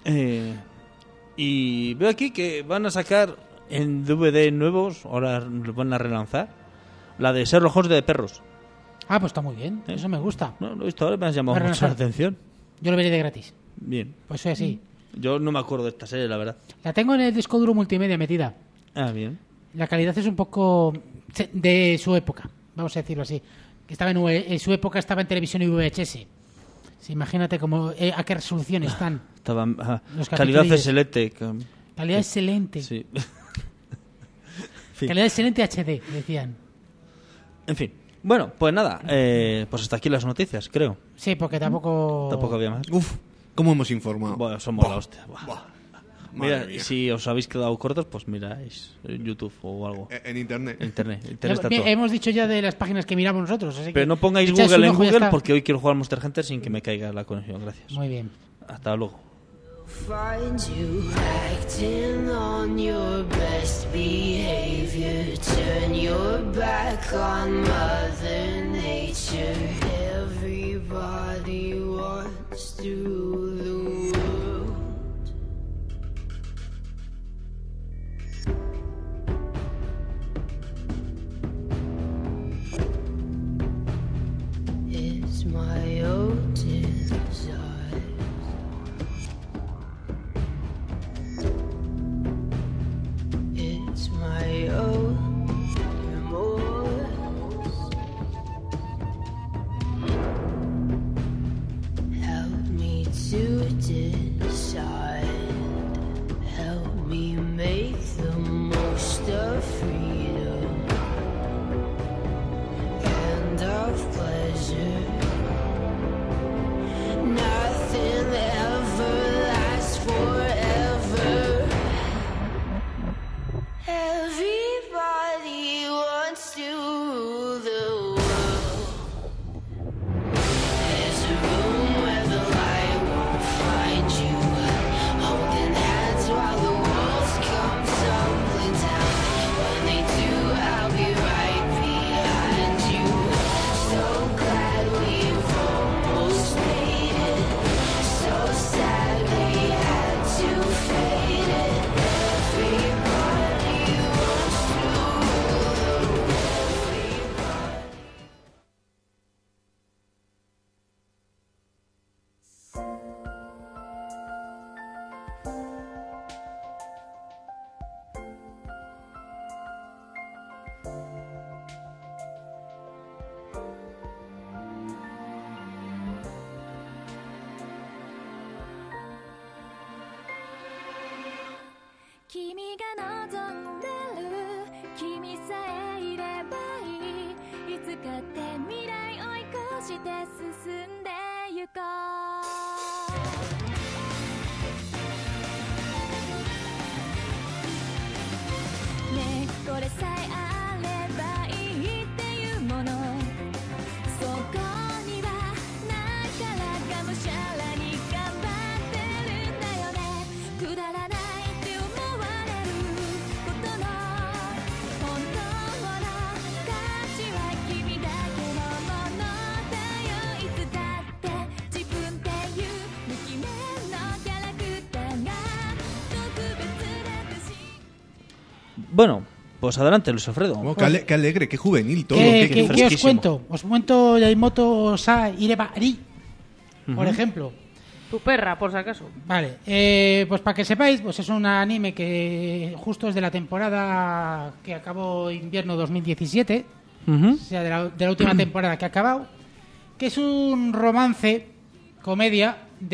Y veo aquí que van a sacar en DVD nuevos, ahora lo van a relanzar, la de Sherlock Holmes de perros. Ah, pues está muy bien. Eso me gusta. No, lo he visto ahora, me ha llamado Van a mucho la relanzar. atención. Yo lo veré de gratis. Bien. Pues soy así. Yo no me acuerdo de esta serie, la verdad. La tengo en el disco duro multimedia metida. Ah, bien. La calidad es un poco de su época, vamos a decirlo así. Que estaba en su época estaba en televisión y VHS. Sí, imagínate cómo a qué resolución están. Estaban, Los calidad capitulillos. excelente. Calidad excelente. Sí. Calidad excelente HD, decían. En fin. Bueno, pues nada. Pues hasta aquí las noticias, creo. Sí, porque tampoco... Tampoco había más. Uf, ¿cómo hemos informado? Bueno, somos la hostia. Buah. Madre Mira, mía. si os habéis quedado cortos, pues miráis en YouTube o algo. En internet. En Internet. Internet está Bien, todo. hemos dicho ya de las páginas que miramos nosotros. Así Pero que no pongáis echáis Google un en ojo y ya Google está. porque hoy quiero jugar Monster Hunter sin que me caiga la conexión. Gracias. Muy bien. Hasta luego. Find you acting on your best behavior. Turn your back on Mother Nature. Everybody wants to rule the world. It's my own desire. It's my own remorse. Help me to decide. Help me make the most of freedom and of pleasure. Nothing ever lasts forever. Everybody wants to rule the world. There's a room where the light won't find you. Holding hands while the walls come tumbling down. When they do, I'll be right behind you. So glad we've almost made it. So sad we had to fade it. Everybody wants to rule the world. 「君が望んでる君さえいればいい」「いつかって未来追い越して進んでゆこう」「ねえこれさえあればいいっていうもの」「そこにはないからがむしゃらに頑張ってるんだよね」「くだらないって思われることの本当の価値は君だけのものだよ」「いつだって自分っていう無記名のキャラクターが特別だし」 Bueno, pues adelante, Luis Alfredo. Oh, qué alegre, qué juvenil todo. ¿Qué os fresquísimo. cuento? Os cuento Yaimoto Sa Irebari, por ejemplo. Tu perra, por si acaso. Vale, pues para que sepáis, pues es un anime que justo es de la temporada que acabó invierno 2017, Ujú. o sea, de la última temporada que ha acabado, que es un romance, comedia,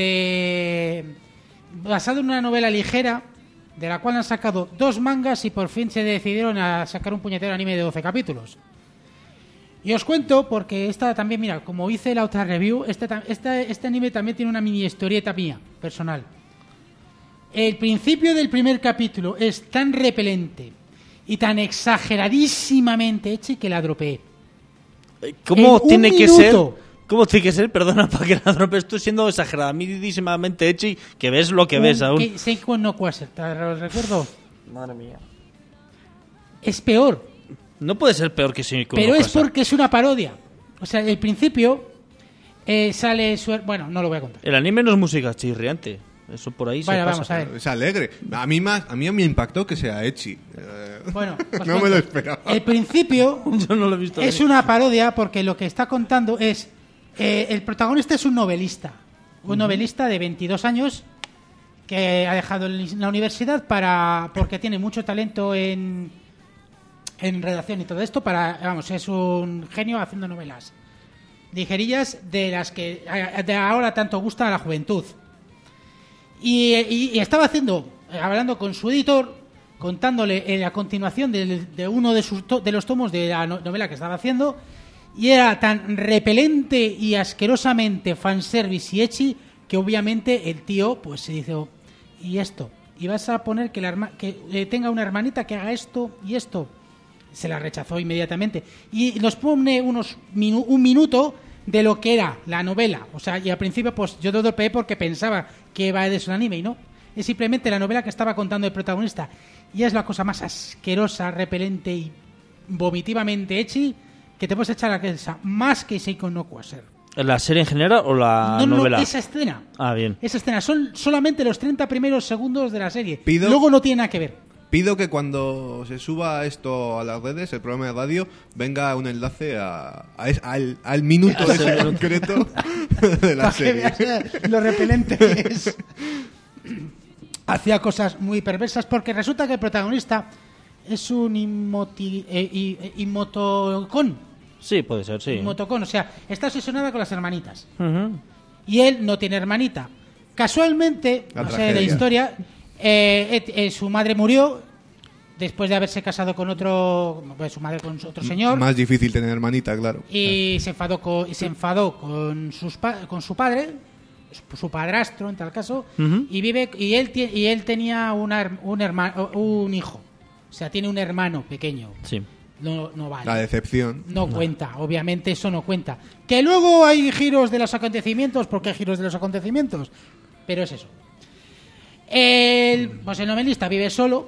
basado en una novela ligera, de la cual han sacado 2 mangas y por fin se decidieron a sacar un puñetero anime de 12 capítulos. Y os cuento porque esta también, mira, como hice la otra review, este anime también tiene una mini historieta mía, personal. El principio del primer capítulo es tan repelente y tan exageradísimamente hecho que la dropeé. ¿Cómo En un tiene que minuto. ser? ¿Cómo tiene que ser? Perdona, para que la dropes tú siendo exageradísimamente hecho y que ves lo que ves aún. Seiko no Quasar, te lo recuerdo. Madre mía. Es peor, No puede ser peor que Seiko pero no es Quasar. porque es una parodia. O sea, el principio sale su... Bueno, no lo voy a contar. El anime no es música chirriante. Eso por ahí Bueno, se vamos pasa. a ver. Es alegre. A mí me impactó que sea ecchi. Bueno, os No me cuento. lo esperaba. El principio Yo no lo he visto. es una parodia porque lo que está contando es... el protagonista es un novelista. Un novelista de 22 años que ha dejado la universidad porque tiene mucho talento en redacción y todo esto. Vamos, es un genio haciendo novelas ligerillas de las que de ahora tanto gusta a la juventud. Y estaba hablando con su editor, contándole la continuación de uno de los tomos de la novela que estaba haciendo, y era tan repelente y asquerosamente fanservice y ecchi que obviamente el tío pues se dice, ¿y esto? ¿Y vas a poner que tenga una hermanita que haga esto y esto? Se la rechazó inmediatamente. Y nos pone un minuto de lo que era la novela. O sea, y al principio pues yo dropeé porque pensaba que iba de su anime y no. Es simplemente la novela que estaba contando el protagonista. Y es la cosa más asquerosa, repelente y vomitivamente ecchi que te puedes echar a la cabeza. Más que Seiko no Quasar. ¿La serie en general o la No, novela? esa escena. Ah, bien. Esa escena. Son solamente los 30 primeros segundos de la serie. Pido- Luego no tiene nada que ver. Pido que cuando se suba esto a las redes, el programa de radio, venga un enlace al minuto ese concreto de la Para que serie. veas lo repelente que es. Hacía cosas muy perversas porque resulta que el protagonista es un imotocon. Sí, puede ser, sí. Imotocon, o sea, está obsesionada con las hermanitas. Ujú. Y él no tiene hermanita. Casualmente, La no sé, la tragedia. historia, su madre murió después de haberse casado con su madre con otro señor. Más difícil tener hermanita, claro. Y se enfadó con su padre, su padrastro en tal caso, Ujú. y él tenía un hijo, o sea, tiene un hermano pequeño. Sí. No vale. La decepción. No cuenta, obviamente eso no cuenta. Que luego hay giros de los acontecimientos, porque hay giros de los acontecimientos, pero es eso. Pues el novelista vive solo.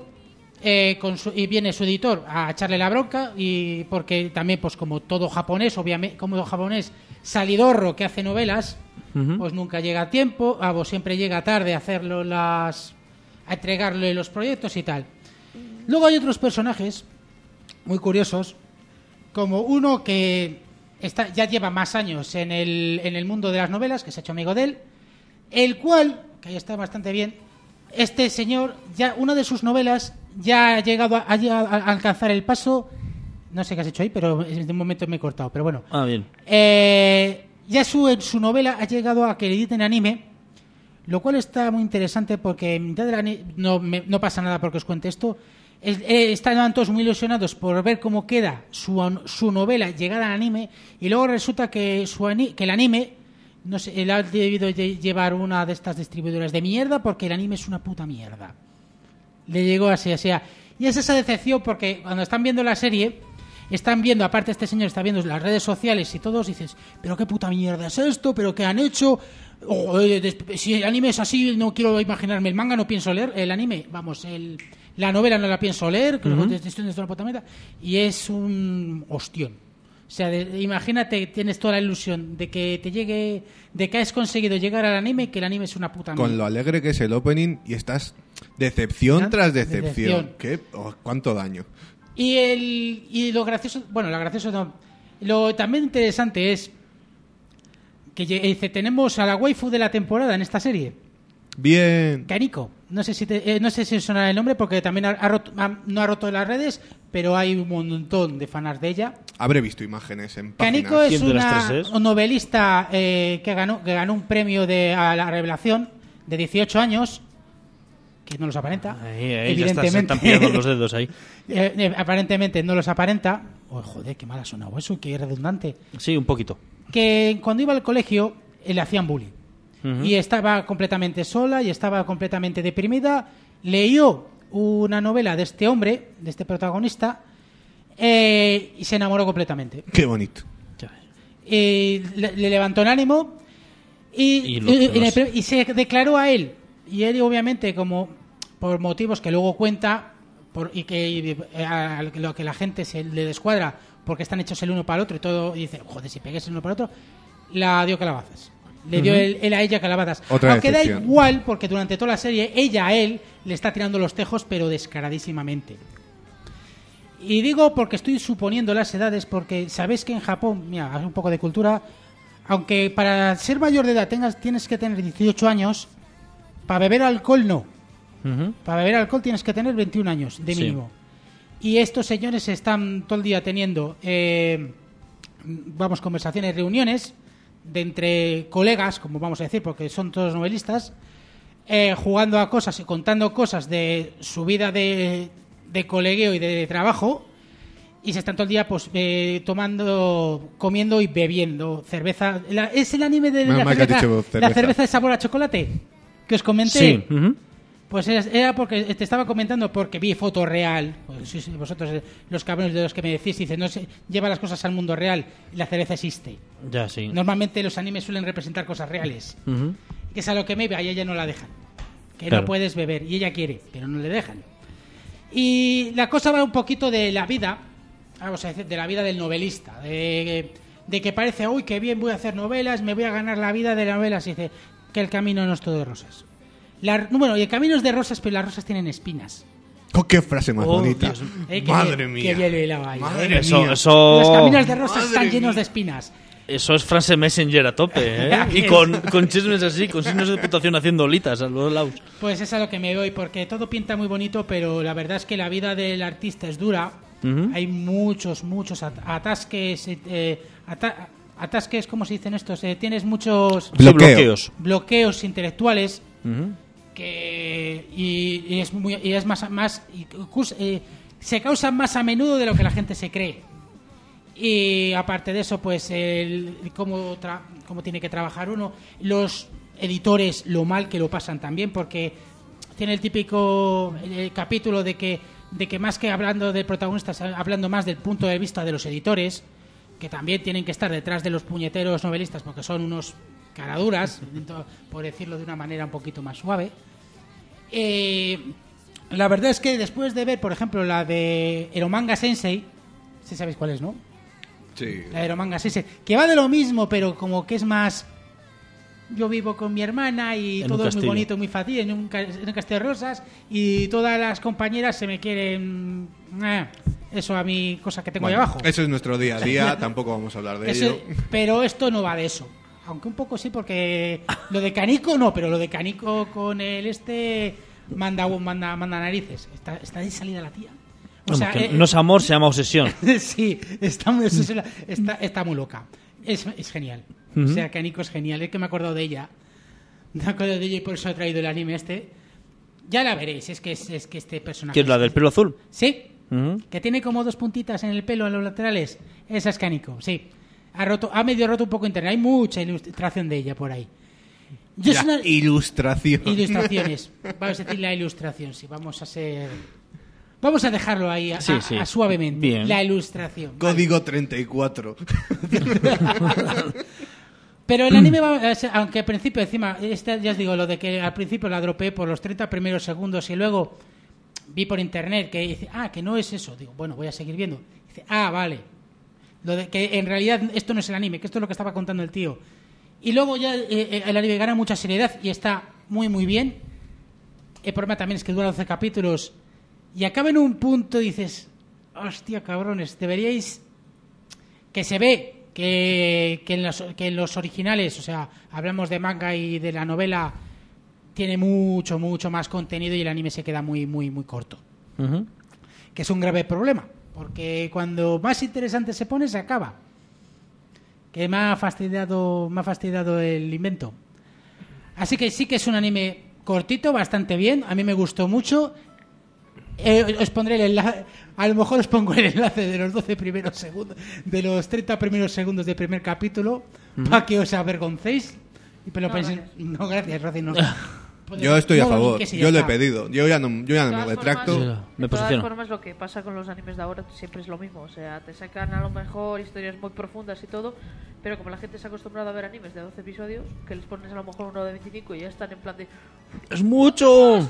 Y viene su editor a echarle la bronca, y porque también pues como todo japonés, obviamente, como todo japonés salidorro que hace novelas, Ujú. pues nunca llega a tiempo, pues siempre llega tarde a a entregarle los proyectos y tal. Luego hay otros personajes muy curiosos, como uno que ya lleva más años en el mundo de las novelas, que se ha hecho amigo de él, el cual, que ya está bastante bien, este señor, ya una de sus novelas ya ha llegado a alcanzar el paso, no sé qué has hecho ahí, pero de un momento me he cortado, pero bueno. Ah, bien. Ya su novela ha llegado a que le editen anime, lo cual está muy interesante porque en mitad del anime no pasa nada porque os cuente esto. Estaban todos muy ilusionados por ver cómo queda su novela llegada al anime, y luego resulta que el anime, no sé, él ha debido llevar una de estas distribuidoras de mierda porque el anime es una puta mierda. Le llegó así, o sea. Y es esa decepción porque cuando están viendo la serie, están viendo, aparte este señor está viendo las redes sociales y todos, dices, pero qué puta mierda es esto, pero qué han hecho. Si el anime es así, no quiero imaginarme el manga, no pienso leer el anime, vamos, la novela no la pienso leer, que estoy en una puta mierda, y es un ostión. O sea, imagínate, tienes toda la ilusión de que te llegue, de que has conseguido llegar al anime y que el anime es una puta mierda. Con lo alegre que es el opening y estás decepción ¿Ah? tras decepción. Decepción. ¿Cuánto daño? Y lo gracioso, bueno, lo gracioso no, lo también interesante es que dice, tenemos a la waifu de la temporada en esta serie, Bien. Kaniko. No sé si os suena el nombre porque también no ha roto en las redes, pero hay un montón de fanas de ella. Habré visto imágenes en páginas. Kaniko es ¿Quién de las tres es? un novelista que ganó un premio a la revelación de 18 años, que no los aparenta. Ahí ya se están pillando los dedos ahí. Aparentemente no los aparenta. Oh, joder, qué mal ha sonado eso, qué redundante. Sí, un poquito. Que cuando iba al colegio le hacían bullying. Ujú. Y estaba completamente sola y estaba completamente deprimida. Leyó una novela de este hombre, de este protagonista, y se enamoró completamente. Qué bonito. Y le levantó el ánimo Y lo demás. y se declaró a él. Y él, obviamente, como por motivos que luego cuenta, a lo que la gente se le descuadra porque están hechos el uno para el otro y todo, y dice, joder, si pegues el uno para el otro, la dio calabazas. Le dio él a ella calabadas. Otra Aunque da decepción. igual, porque durante toda la serie, ella a él le está tirando los tejos, pero descaradísimamente. Y digo porque estoy suponiendo las edades, porque sabéis que en Japón, mira, un poco de cultura, aunque para ser mayor de edad tienes que tener 18 años, para beber alcohol no. Para beber alcohol tienes que tener 21 años de Sí. mínimo. Y estos señores están todo el día teniendo conversaciones, reuniones de entre colegas, como vamos a decir, porque son todos novelistas, jugando a cosas y contando cosas de su vida de colegueo y de trabajo, y se están todo el día pues tomando, comiendo y bebiendo cerveza. ¿Es el anime de Menos la mal que has cerveza, dicho cerveza. la cerveza de sabor a chocolate que os comenté? Sí. Ujú. Pues era porque te estaba comentando, porque vi foto real. Pues sí, vosotros, los cabrones de los que me decís, dicen, no se lleva las cosas al mundo real. La cerveza existe. Ya, sí. Normalmente los animes suelen representar cosas reales. Ujú. Que es a lo que me iba, y ella no la dejan. Que Claro. no puedes beber. Y ella quiere, pero no le dejan. Y la cosa va un poquito de la vida, vamos a decir, de la vida del novelista. De que parece, uy, qué bien, voy a hacer novelas, me voy a ganar la vida de novelas. Y dice que el camino no es todo de rosas. Bueno, y el camino es de rosas, pero las rosas tienen espinas. Oh, qué frase más Oh, bonita. Dios Qué Madre bien, mía. Qué bien lo hilaba ahí, Madre Eso, mía. eso, Los caminos de rosas Madre están llenos mía. de espinas. eso es frase Messenger a tope, ¿eh? Y con chismes así, con signos de puntuación haciendo olitas a los lados. Pues es a lo que me voy, porque todo pinta muy bonito, pero la verdad es que la vida del artista es dura. Ujú. Hay muchos atasques. Atasques, ¿cómo se dicen estos? Tienes muchos Bloqueos. bloqueos intelectuales Ujú. y es más se causan más a menudo de lo que la gente se cree. Y aparte de eso, pues cómo tiene que trabajar uno, los editores lo mal que lo pasan también, porque tiene el típico capítulo de que más que hablando del protagonista, hablando más del punto de vista de los editores, que también tienen que estar detrás de los puñeteros novelistas porque son unos caraduras, por decirlo de una manera un poquito más suave. La verdad es que después de ver, por ejemplo, la de Eromanga Sensei, si sabéis cuál es, ¿no? Sí. La de Eromanga Sensei, que va de lo mismo, pero como que es más... Yo vivo con mi hermana y En todo un es muy castillo. bonito, muy fácil, en un castillo de rosas, y todas las compañeras se me quieren... eso a mí, cosa que tengo ahí abajo. Eso es nuestro día a día, tampoco vamos a hablar de Eso- ello. pero esto no va de eso. Aunque un poco sí, porque lo de Canico no, pero lo de Canico con el manda narices. Está de salida la tía. O Vamos, sea, que no es amor, se llama obsesión. sí, está muy loca. Es genial. O sea, Canico es genial. Es que me he acordado de ella. Me he acordado de ella y por eso he traído el anime este. Ya la veréis, es que este personaje... ¿Qué es la del pelo azul? Sí, Ujú. que tiene como 2 puntitas en el pelo, en los laterales. Esa es Canico, sí. Ha medio roto un poco internet. Hay mucha ilustración de ella por ahí. Yo La es una- ilustración. Ilustraciones. Vamos a decir la ilustración, sí. Vamos a dejarlo ahí Sí, sí. a suavemente. Bien. La ilustración. Código 34. Pero el anime aunque al principio encima, ya os digo, lo de que al principio la dropeé por los 30 primeros segundos y luego vi por internet que dice, que no es eso. Digo, bueno, voy a seguir viendo. Dice, vale. Lo de que en realidad esto no es el anime, que esto es lo que estaba contando el tío. Y luego ya el anime gana mucha seriedad y está muy, muy bien. El problema también es que dura 12 capítulos y acaba en un punto y dices, hostia, cabrones, deberíais... Que se ve que en los originales, o sea, hablamos de manga y de la novela, tiene mucho, mucho más contenido y el anime se queda muy, muy, muy corto. Ujú. Que es un grave problema, porque cuando más interesante se pone, se acaba. Que me ha fastidiado el invento. Así que sí que es un anime cortito, bastante bien. A mí me gustó mucho. Os pondré el enlace. A lo mejor os pongo el enlace de los 12 primeros segundos, de los 30 primeros segundos del primer capítulo, para que os avergoncéis. Y pero No, penséis, gracias. no, gracias, Rosy, no. Yo estoy a No, favor. que sí, ya Yo lo he está. pedido. Yo ya no me retracto. Sí. De Me todas posiciono. formas, lo que pasa con los animes de ahora siempre es lo mismo. O sea, te sacan a lo mejor historias muy profundas y todo, pero como la gente se ha acostumbrado a ver animes de 12 episodios, que les pones a lo mejor uno de 25 y ya están en plan de... ¡Es mucho! "Con 25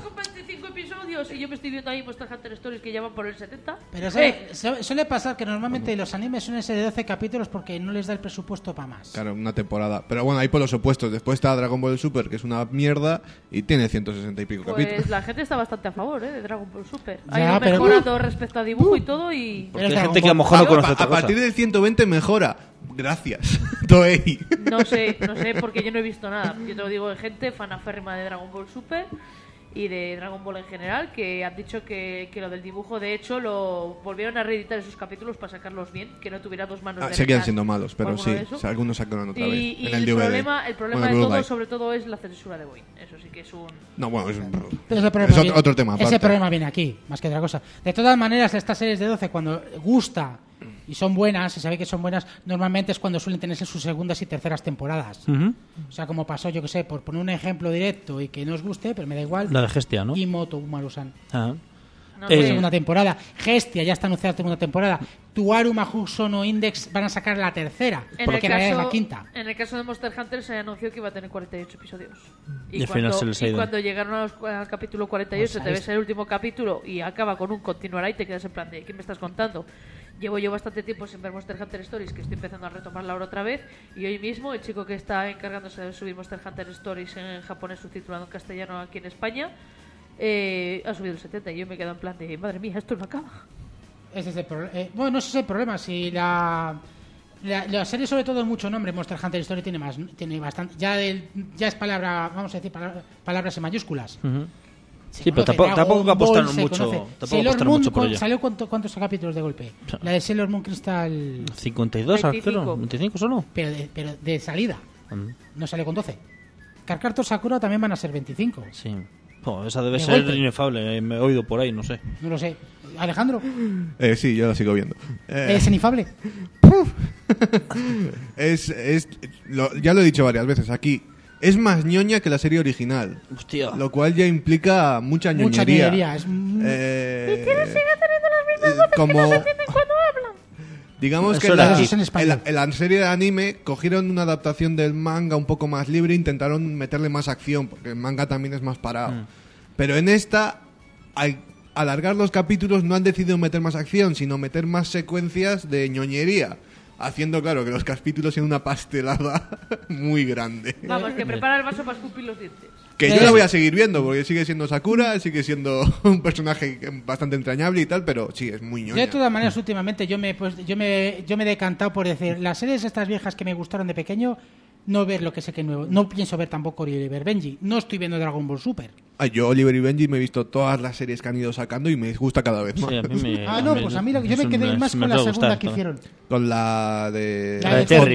25 episodios y yo me estoy viendo ahí Monster Hunter Stories que ya van por el 70. Pero suele pasar que normalmente los animes suelen ser de 12 capítulos porque no les da el presupuesto para más. Claro, una temporada. Pero bueno, hay por los opuestos. Después está Dragon Ball Super, que es una mierda, y tiene 160 y pico capítulos. Pues la gente está bastante a favor de Dragon Ball Super. Ya, Ha ido pero- mejorando respecto a dibujo y todo y... Porque Pero hay Dragon gente que a lo Ball- mejor no conoce Claro, otra a cosa. partir del 120 mejora. Gracias, Toei. No sé porque yo no he visto nada. Yo te lo digo de gente fanaférrima de Dragon Ball Super y de Dragon Ball en general, que han dicho que lo del dibujo, de hecho, lo volvieron a reeditar esos capítulos para sacarlos bien, que no tuviera dos manos derechas Seguían siendo malos, o pero alguno sí. de eso. O sea, algunos sacaron otra vez. Y en el DVD. problema de Blu-ray. todo, sobre todo, es la censura de Boeing. Eso sí que es un... No, bueno, es Pero ese problema viene- otro tema. Ese aparte. problema viene aquí, más que otra cosa. De todas maneras, estas series de 12, cuando gusta y son buenas, se sabe que son buenas, normalmente es cuando suelen tenerse sus segundas y terceras temporadas. Ujú. O sea, como pasó, yo que sé, por poner un ejemplo directo y que no os guste, pero me da igual. La de Gestia, ¿no? Imoto Umaru-san. Ah. No Eh, sé. Segunda temporada. Gestia ya está anunciada la segunda temporada. Tuaru Mahouso no Index van a sacar la tercera. Porque la es la quinta. En el caso de Monster Hunter se anunció que iba a tener 48 episodios. Y al final se les ha ido. cuando llegaron al capítulo 48, Pues te ves el último capítulo y acaba con un continuará y te quedas en plan de ¿qué me estás contando? Llevo yo bastante tiempo sin ver Monster Hunter Stories, que estoy empezando a retomarla ahora otra vez, y hoy mismo el chico que está encargándose de subir Monster Hunter Stories en japonés subtitulado en castellano aquí en España ha subido el 70 y yo me quedo en plan de madre mía, esto no acaba. Ese es el bueno, no ese es el problema. Si la serie, sobre todo, en mucho nombre, Monster Hunter Story tiene bastante. Ya es palabra, vamos a decir, palabras en mayúsculas. Ujú. Se Sí, pero conoce, tampoco Dragon apostaron Ball se mucho. conoce. Tampoco Sailor apostaron Moon, mucho por ello. ¿salió cuántos capítulos de golpe? La de Sailor Moon Crystal, 52, 25. creo. 25 solo. pero de salida. Mm, No sale con 12. Carcarto Sakura también van a ser 25. Sí. Oh, esa debe De ser golpe. inefable. Me he oído por ahí, no sé. No lo sé. Alejandro, Sí, yo la sigo viendo. ¿es inefable? Ya lo he dicho varias veces aquí. Es más ñoña que la serie original. Hostia. Lo cual ya implica mucha ñoñería. Mucha ñoñería. Es como cuando hablan. digamos Eso que era aquí. En español. en la serie de anime cogieron una adaptación del manga un poco más libre e intentaron meterle más acción, porque el manga también es más parado. Pero en esta, al alargar los capítulos, no han decidido meter más acción, sino meter más secuencias de ñoñería, haciendo claro que los capítulos sean una pastelada muy grande. Vamos, que prepara el vaso para escupir los dientes. Que yo la voy a seguir viendo, porque sigue siendo Sakura, sigue siendo un personaje bastante entrañable y tal, pero sí, es muy Yo, ñoña. de todas maneras, últimamente yo me he decantado por decir, las series estas viejas que me gustaron de pequeño, no ver lo que sé que es nuevo. No pienso ver tampoco Oliver Benji. No estoy viendo Dragon Ball Super. Yo, Oliver y Benji, me he visto todas las series que han ido sacando y me gusta cada vez más. Sí, a mí me, Pues a mí yo me quedé más con la segunda que hicieron. Con la de, La de Terry.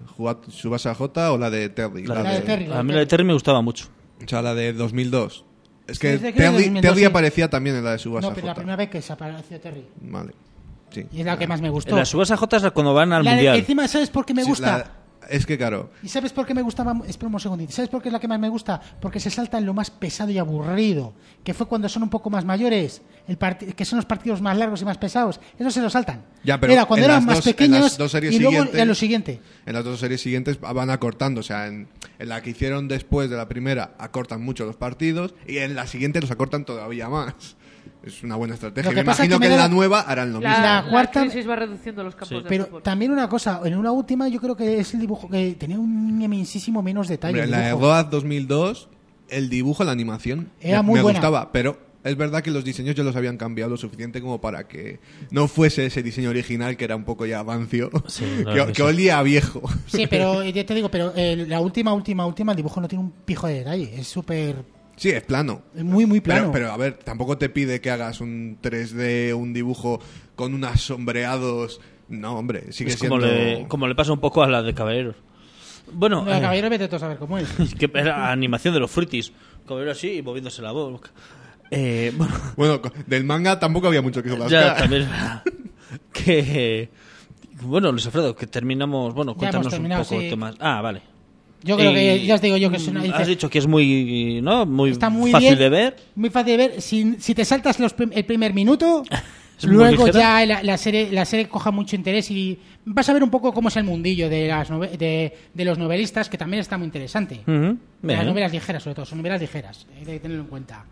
Subasa J o la de Terry. La de Terry. A mí la de Terry me gustaba mucho. O sea, la de 2002. Es que Sí, es de que es de 2002, Terry sí. aparecía también en la de Subasa No, pero la J. primera vez que se apareció Terry. Vale. Sí. Y es la que más me gustó. La Subasa J es cuando van al La de- mundial. encima, ¿sabes por qué me Sí, gusta? es que claro. ¿Y sabes por qué me gustaba? Espera un segundito. ¿Sabes por qué es la que más me gusta? Porque se salta en lo más pesado y aburrido. Que fue cuando son un poco más mayores. Que son los partidos más largos y más pesados. Eso se lo saltan. Ya, pero Era cuando en eran las más dos- en pequeños las dos series y luego siguientes- en lo siguiente. En las dos series siguientes van acortando. O sea, en la que hicieron después de la primera acortan mucho los partidos y en la siguiente los acortan todavía más. Es una buena estrategia. Lo que Me pasa imagino es que que me en da- la nueva harán lo mismo. La cuarta- crisis va reduciendo los campos de Pero fútbol. también una cosa. En una última yo creo que es el dibujo que tenía un inmensísimo menos detalle. Hombre, el en la de dibujo. Goaz 2002, el dibujo, la animación, Era me muy buena. gustaba, pero es verdad que los diseños ya los habían cambiado lo suficiente como para que no fuese ese diseño original que era un poco ya rancio, Sí, la verdad que que sí. olía a viejo. Sí, pero ya te digo, pero la última, el dibujo no tiene un pijo de detalle. Es súper... Sí, es plano. Es muy, muy plano. Pero a ver, tampoco te pide que hagas un 3D, un dibujo con unos sombreados. No, hombre, sigue Es siendo... como le pasa un poco a la de Caballeros. Bueno, La caballero vete tú a saber cómo es. que era animación de los fruitis. Caballero así y moviéndose la boca. Bueno, Bueno, del manga tampoco había mucho que ya rascar. también. Que. Bueno, Luis Alfredo, que terminamos. Bueno, Ya cuéntanos hemos terminado, un poco sí. temas. Ah, vale. Yo creo que Y- ya os digo yo que es una... Has dicho que es muy. ¿No? Muy, Está muy fácil bien, de ver. Muy fácil de ver. Si te saltas el primer minuto, Es muy luego ligera. ya la serie coja mucho interés y vas a ver un poco cómo es el mundillo de los novelistas, que también está muy interesante. Ujú, Las bien. novelas ligeras, sobre todo, son novelas ligeras, hay que tenerlo en cuenta.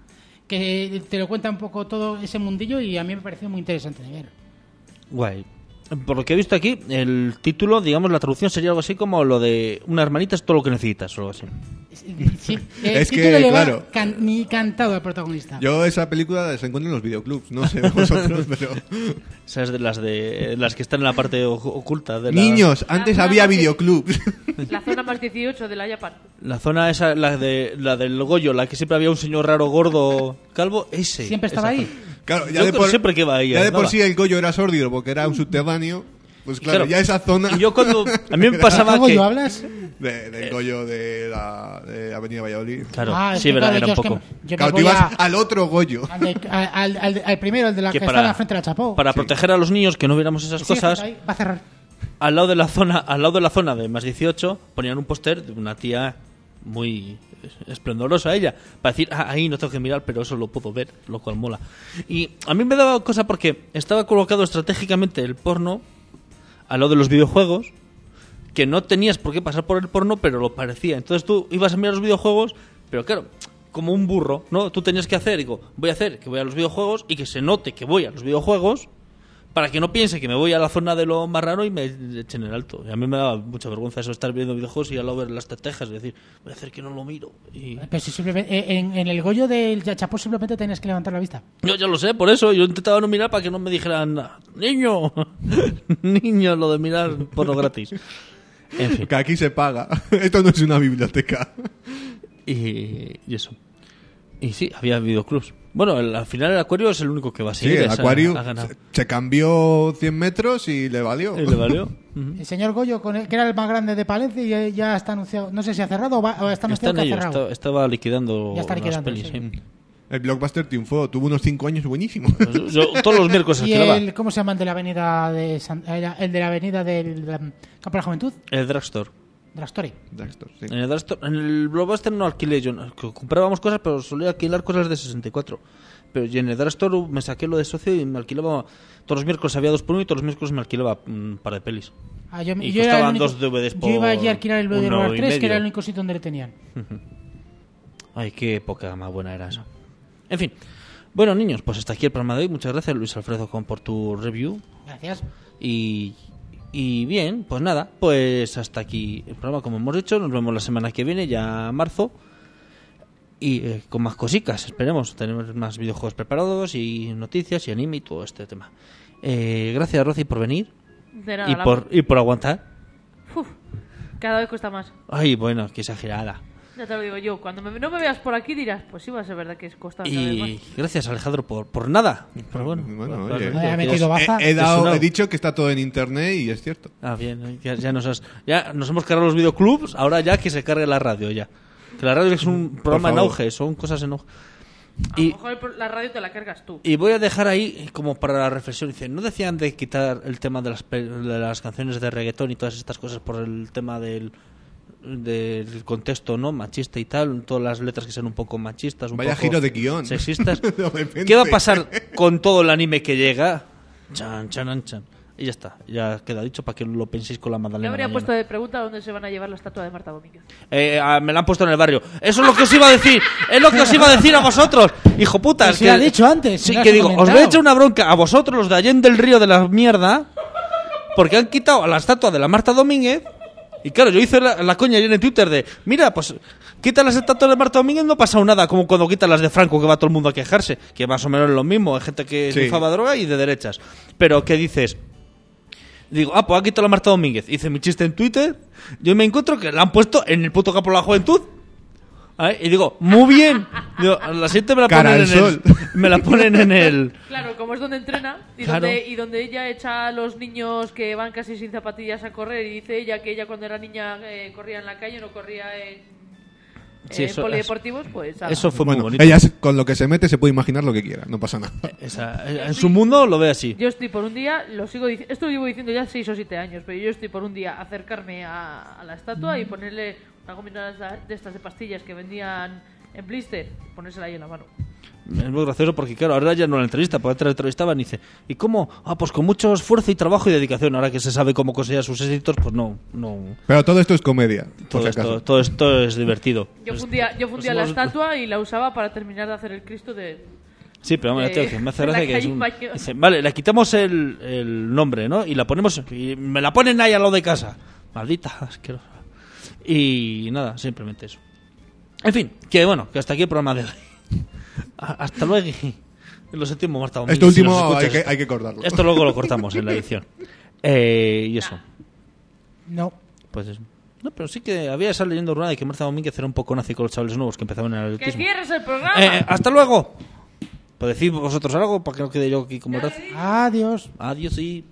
que te lo cuenta un poco todo ese mundillo y a mí me pareció muy interesante de ver. Guay. Por lo que he visto aquí, el título, digamos, la traducción sería algo así como lo de una hermanita es todo lo que necesitas, o algo así. Sí, Es título que, le va claro. ni cantado al protagonista. Yo esa película se encuentra en los videoclubs, no sé vosotros, pero... Esa es de las que están en la parte oculta de la... Niños, antes La había zona videoclubs. La zona más 18 de la Japan. La zona esa, la del Goyo, la que siempre había un señor raro, gordo, calvo, ese. Siempre estaba esa ahí. zona. Claro, Yo creo siempre que va ahí, ya de por andaba. sí el Goyo era sórdido porque era un subterráneo. Pues claro, ya esa zona... Y yo cuando... A mí me pasaba ¿Cómo que... yo hablas? del Goyo de la Avenida Valladolid. Claro, Es sí, que, verdad, claro, era yo un es que poco... yo me Claro, tú voy ibas al otro Goyo. al primero, el de la que está en la frente de la Chapó. Para proteger a los niños, que no viéramos esas Sí, cosas, ahí, va a cerrar. al lado de la zona de más 18, ponían un póster de una tía muy esplendorosa ella, para decir, ahí no tengo que mirar, pero eso lo puedo ver, lo cual mola. Y a mí me daba cosa porque estaba colocado estratégicamente el porno al lado de los videojuegos, que no tenías por qué pasar por el porno, pero lo parecía. Entonces tú ibas a mirar los videojuegos, pero claro, como un burro, ¿no? Tú tenías que hacer, digo, voy a hacer que voy a los videojuegos y que se note que voy a los videojuegos, para que no piense que me voy a la zona de lo más raro y me echen el alto. Y a mí me daba mucha vergüenza eso, estar viendo videojuegos y al lado ver las tejas, es decir, voy a hacer que no lo miro. Y... Pero si simplemente, en el Goyo del Chapó simplemente tenías que levantar la vista. Yo ya lo sé, por eso yo intentaba no mirar para que no me dijeran, niño, niño, lo de mirar porno gratis. En fin, Que aquí se paga. Esto no es una biblioteca. y eso. Y sí, había videoclubs. Bueno, al final el Acuario es el único que va a Sí, seguir. el Aquarium Ha ganado. se cambió 100 metros y le valió. ¿Y le valió? Ujú. El señor Goyo, que era el más grande de Palencia, y ya está anunciado. No sé si ha cerrado o está Está anunciado en que ha ello, cerrado. estaba liquidando Ya está las liquidando, pelis. sí. Sí. El Blockbuster triunfó. Tuvo unos 5 años buenísimos. Yo todos los miércoles ¿Y alquilaba el, cómo se llama el de la avenida el de la avenida del Campo de la Juventud? el Drugstore. De la Story. Drugstore, sí. En el Drugstore, en el Blockbuster no alquilé yo, comprábamos cosas, pero solía alquilar cosas de 64. Pero y en el Drugstore me saqué lo de socio y me alquilaba todos los miércoles había 2 por 1 y todos los miércoles me alquilaba un par de pelis. Ah, yo Y era el costaban único- 2 DVDs por Yo iba allí a alquilar el Blade Runner 3, que €1,50. era el único sitio donde le tenían. Ay, qué época más buena era eso. En fin. Bueno, niños, pues hasta aquí el programa de hoy. Muchas gracias, Luis Alfredo, por tu review. Gracias. Y bien, pues nada, pues hasta aquí el programa, como hemos dicho. Nos vemos la semana que viene, ya marzo. Y con más cositas, esperemos. Tenemos más videojuegos preparados y noticias y anime y todo este tema. Gracias, Rosy, por venir De nada, y por aguantar. Uf, cada vez cuesta más. Ay, bueno, qué exagerada. Ya te lo digo yo. Cuando no me veas por aquí dirás, pues sí va a ser verdad que es costa cada vez más. Y gracias, Alejandro, por nada. Pero bueno, Bueno, por- oye. por- Ha metido baza. He dicho que está todo en internet y es cierto. Ah, bien, ya nos hemos cargado los videoclubs, ahora ya que se cargue la radio ya. Que la radio es un programa en favor. auge, son cosas en auge. A lo Y, mejor la radio te la cargas tú. y voy a dejar ahí como para la reflexión. Dice, ¿no decían de quitar el tema de las canciones de reggaetón y todas estas cosas por el tema del contexto, ¿no? Machista y tal, todas las letras que sean un poco machistas, un Vaya poco giro de guión. sexistas? De repente. ¿Qué va a pasar con todo el anime que llega? Chan, chan, chan. Y ya está, ya queda dicho para que lo penséis con la Yo Magdalena. habría mañana. puesto de pregunta dónde se van a llevar la estatua de Marta Domínguez. Me la han puesto en el barrio. Eso es lo que os iba a decir. Es lo que os iba a decir a vosotros. Hijo puta. Pero es si que, lo ha dicho antes, si Sí, lo has que digo, os voy a comentado. echar una bronca a vosotros, los de Allende del Río de la mierda, porque han quitado a la estatua de la Marta Domínguez. Y claro, yo hice la coña ayer en Twitter de, mira, pues quitan las estatuas de Marta Domínguez, no ha pasado nada, como cuando quitan las de Franco, que va todo el mundo a quejarse, que más o menos es lo mismo, hay gente que Sí. triunfaba droga y de derechas. Pero, ¿qué dices? Digo, pues ha quitado la Marta Domínguez. Hice mi chiste en Twitter. Yo me encuentro que la han puesto en el puto campo de la juventud. Y digo, muy bien. Digo, a la siguiente me la Cara ponen al en sol. me la ponen en el. Claro, como es donde entrena y, Claro. donde ella echa a los niños que van casi sin zapatillas a correr y dice ella que ella cuando era niña corría en la calle, no corría en Sí, eso- polideportivos, pues... ala. Eso fue muy Bueno, bonito. ella con lo que se mete se puede imaginar lo que quiera, no pasa nada. En su mundo lo ve así. Yo estoy por un día, lo sigo diciendo, esto lo llevo diciendo ya 6 o 7 años, pero yo estoy por un día acercarme a la estatua y ponerle una gomina de estas de pastillas que vendían en blister, ponérsela ahí en la mano. Es muy gracioso porque, claro, ahora ya no la entrevista, porque antes la entrevistaban y dice, ¿y cómo? Ah, pues con mucho esfuerzo y trabajo y dedicación. Ahora que se sabe cómo conseguir sus éxitos, pues no. Pero todo esto es comedia, por si acaso. Todo esto es divertido. Yo fundía la estatua y la usaba para terminar de hacer el Cristo de... Sí, pero hombre, tío, que me hace la gracia que es calle un... Mayor. Dice, vale, le quitamos el nombre, ¿no? Y la ponemos... Y me la ponen ahí al lado de casa. Maldita asquerosa. Y nada, simplemente eso. En fin, que bueno, que hasta aquí el programa de hoy. Hasta luego. Lo sentimos, Marta. Este último si nos escuchas. hay que cortarlo. Esto luego lo cortamos en la edición. Y eso. No. Pues eso. No, pero sí que había esa leyenda urbana de que Marta Domínguez era un poco nazi con los chavales nuevos que empezaban en el ¡Que atletismo. cierres el programa! Hasta luego. ¿Podéis decir vosotros algo para que no quede yo aquí como el Adiós. Adiós y...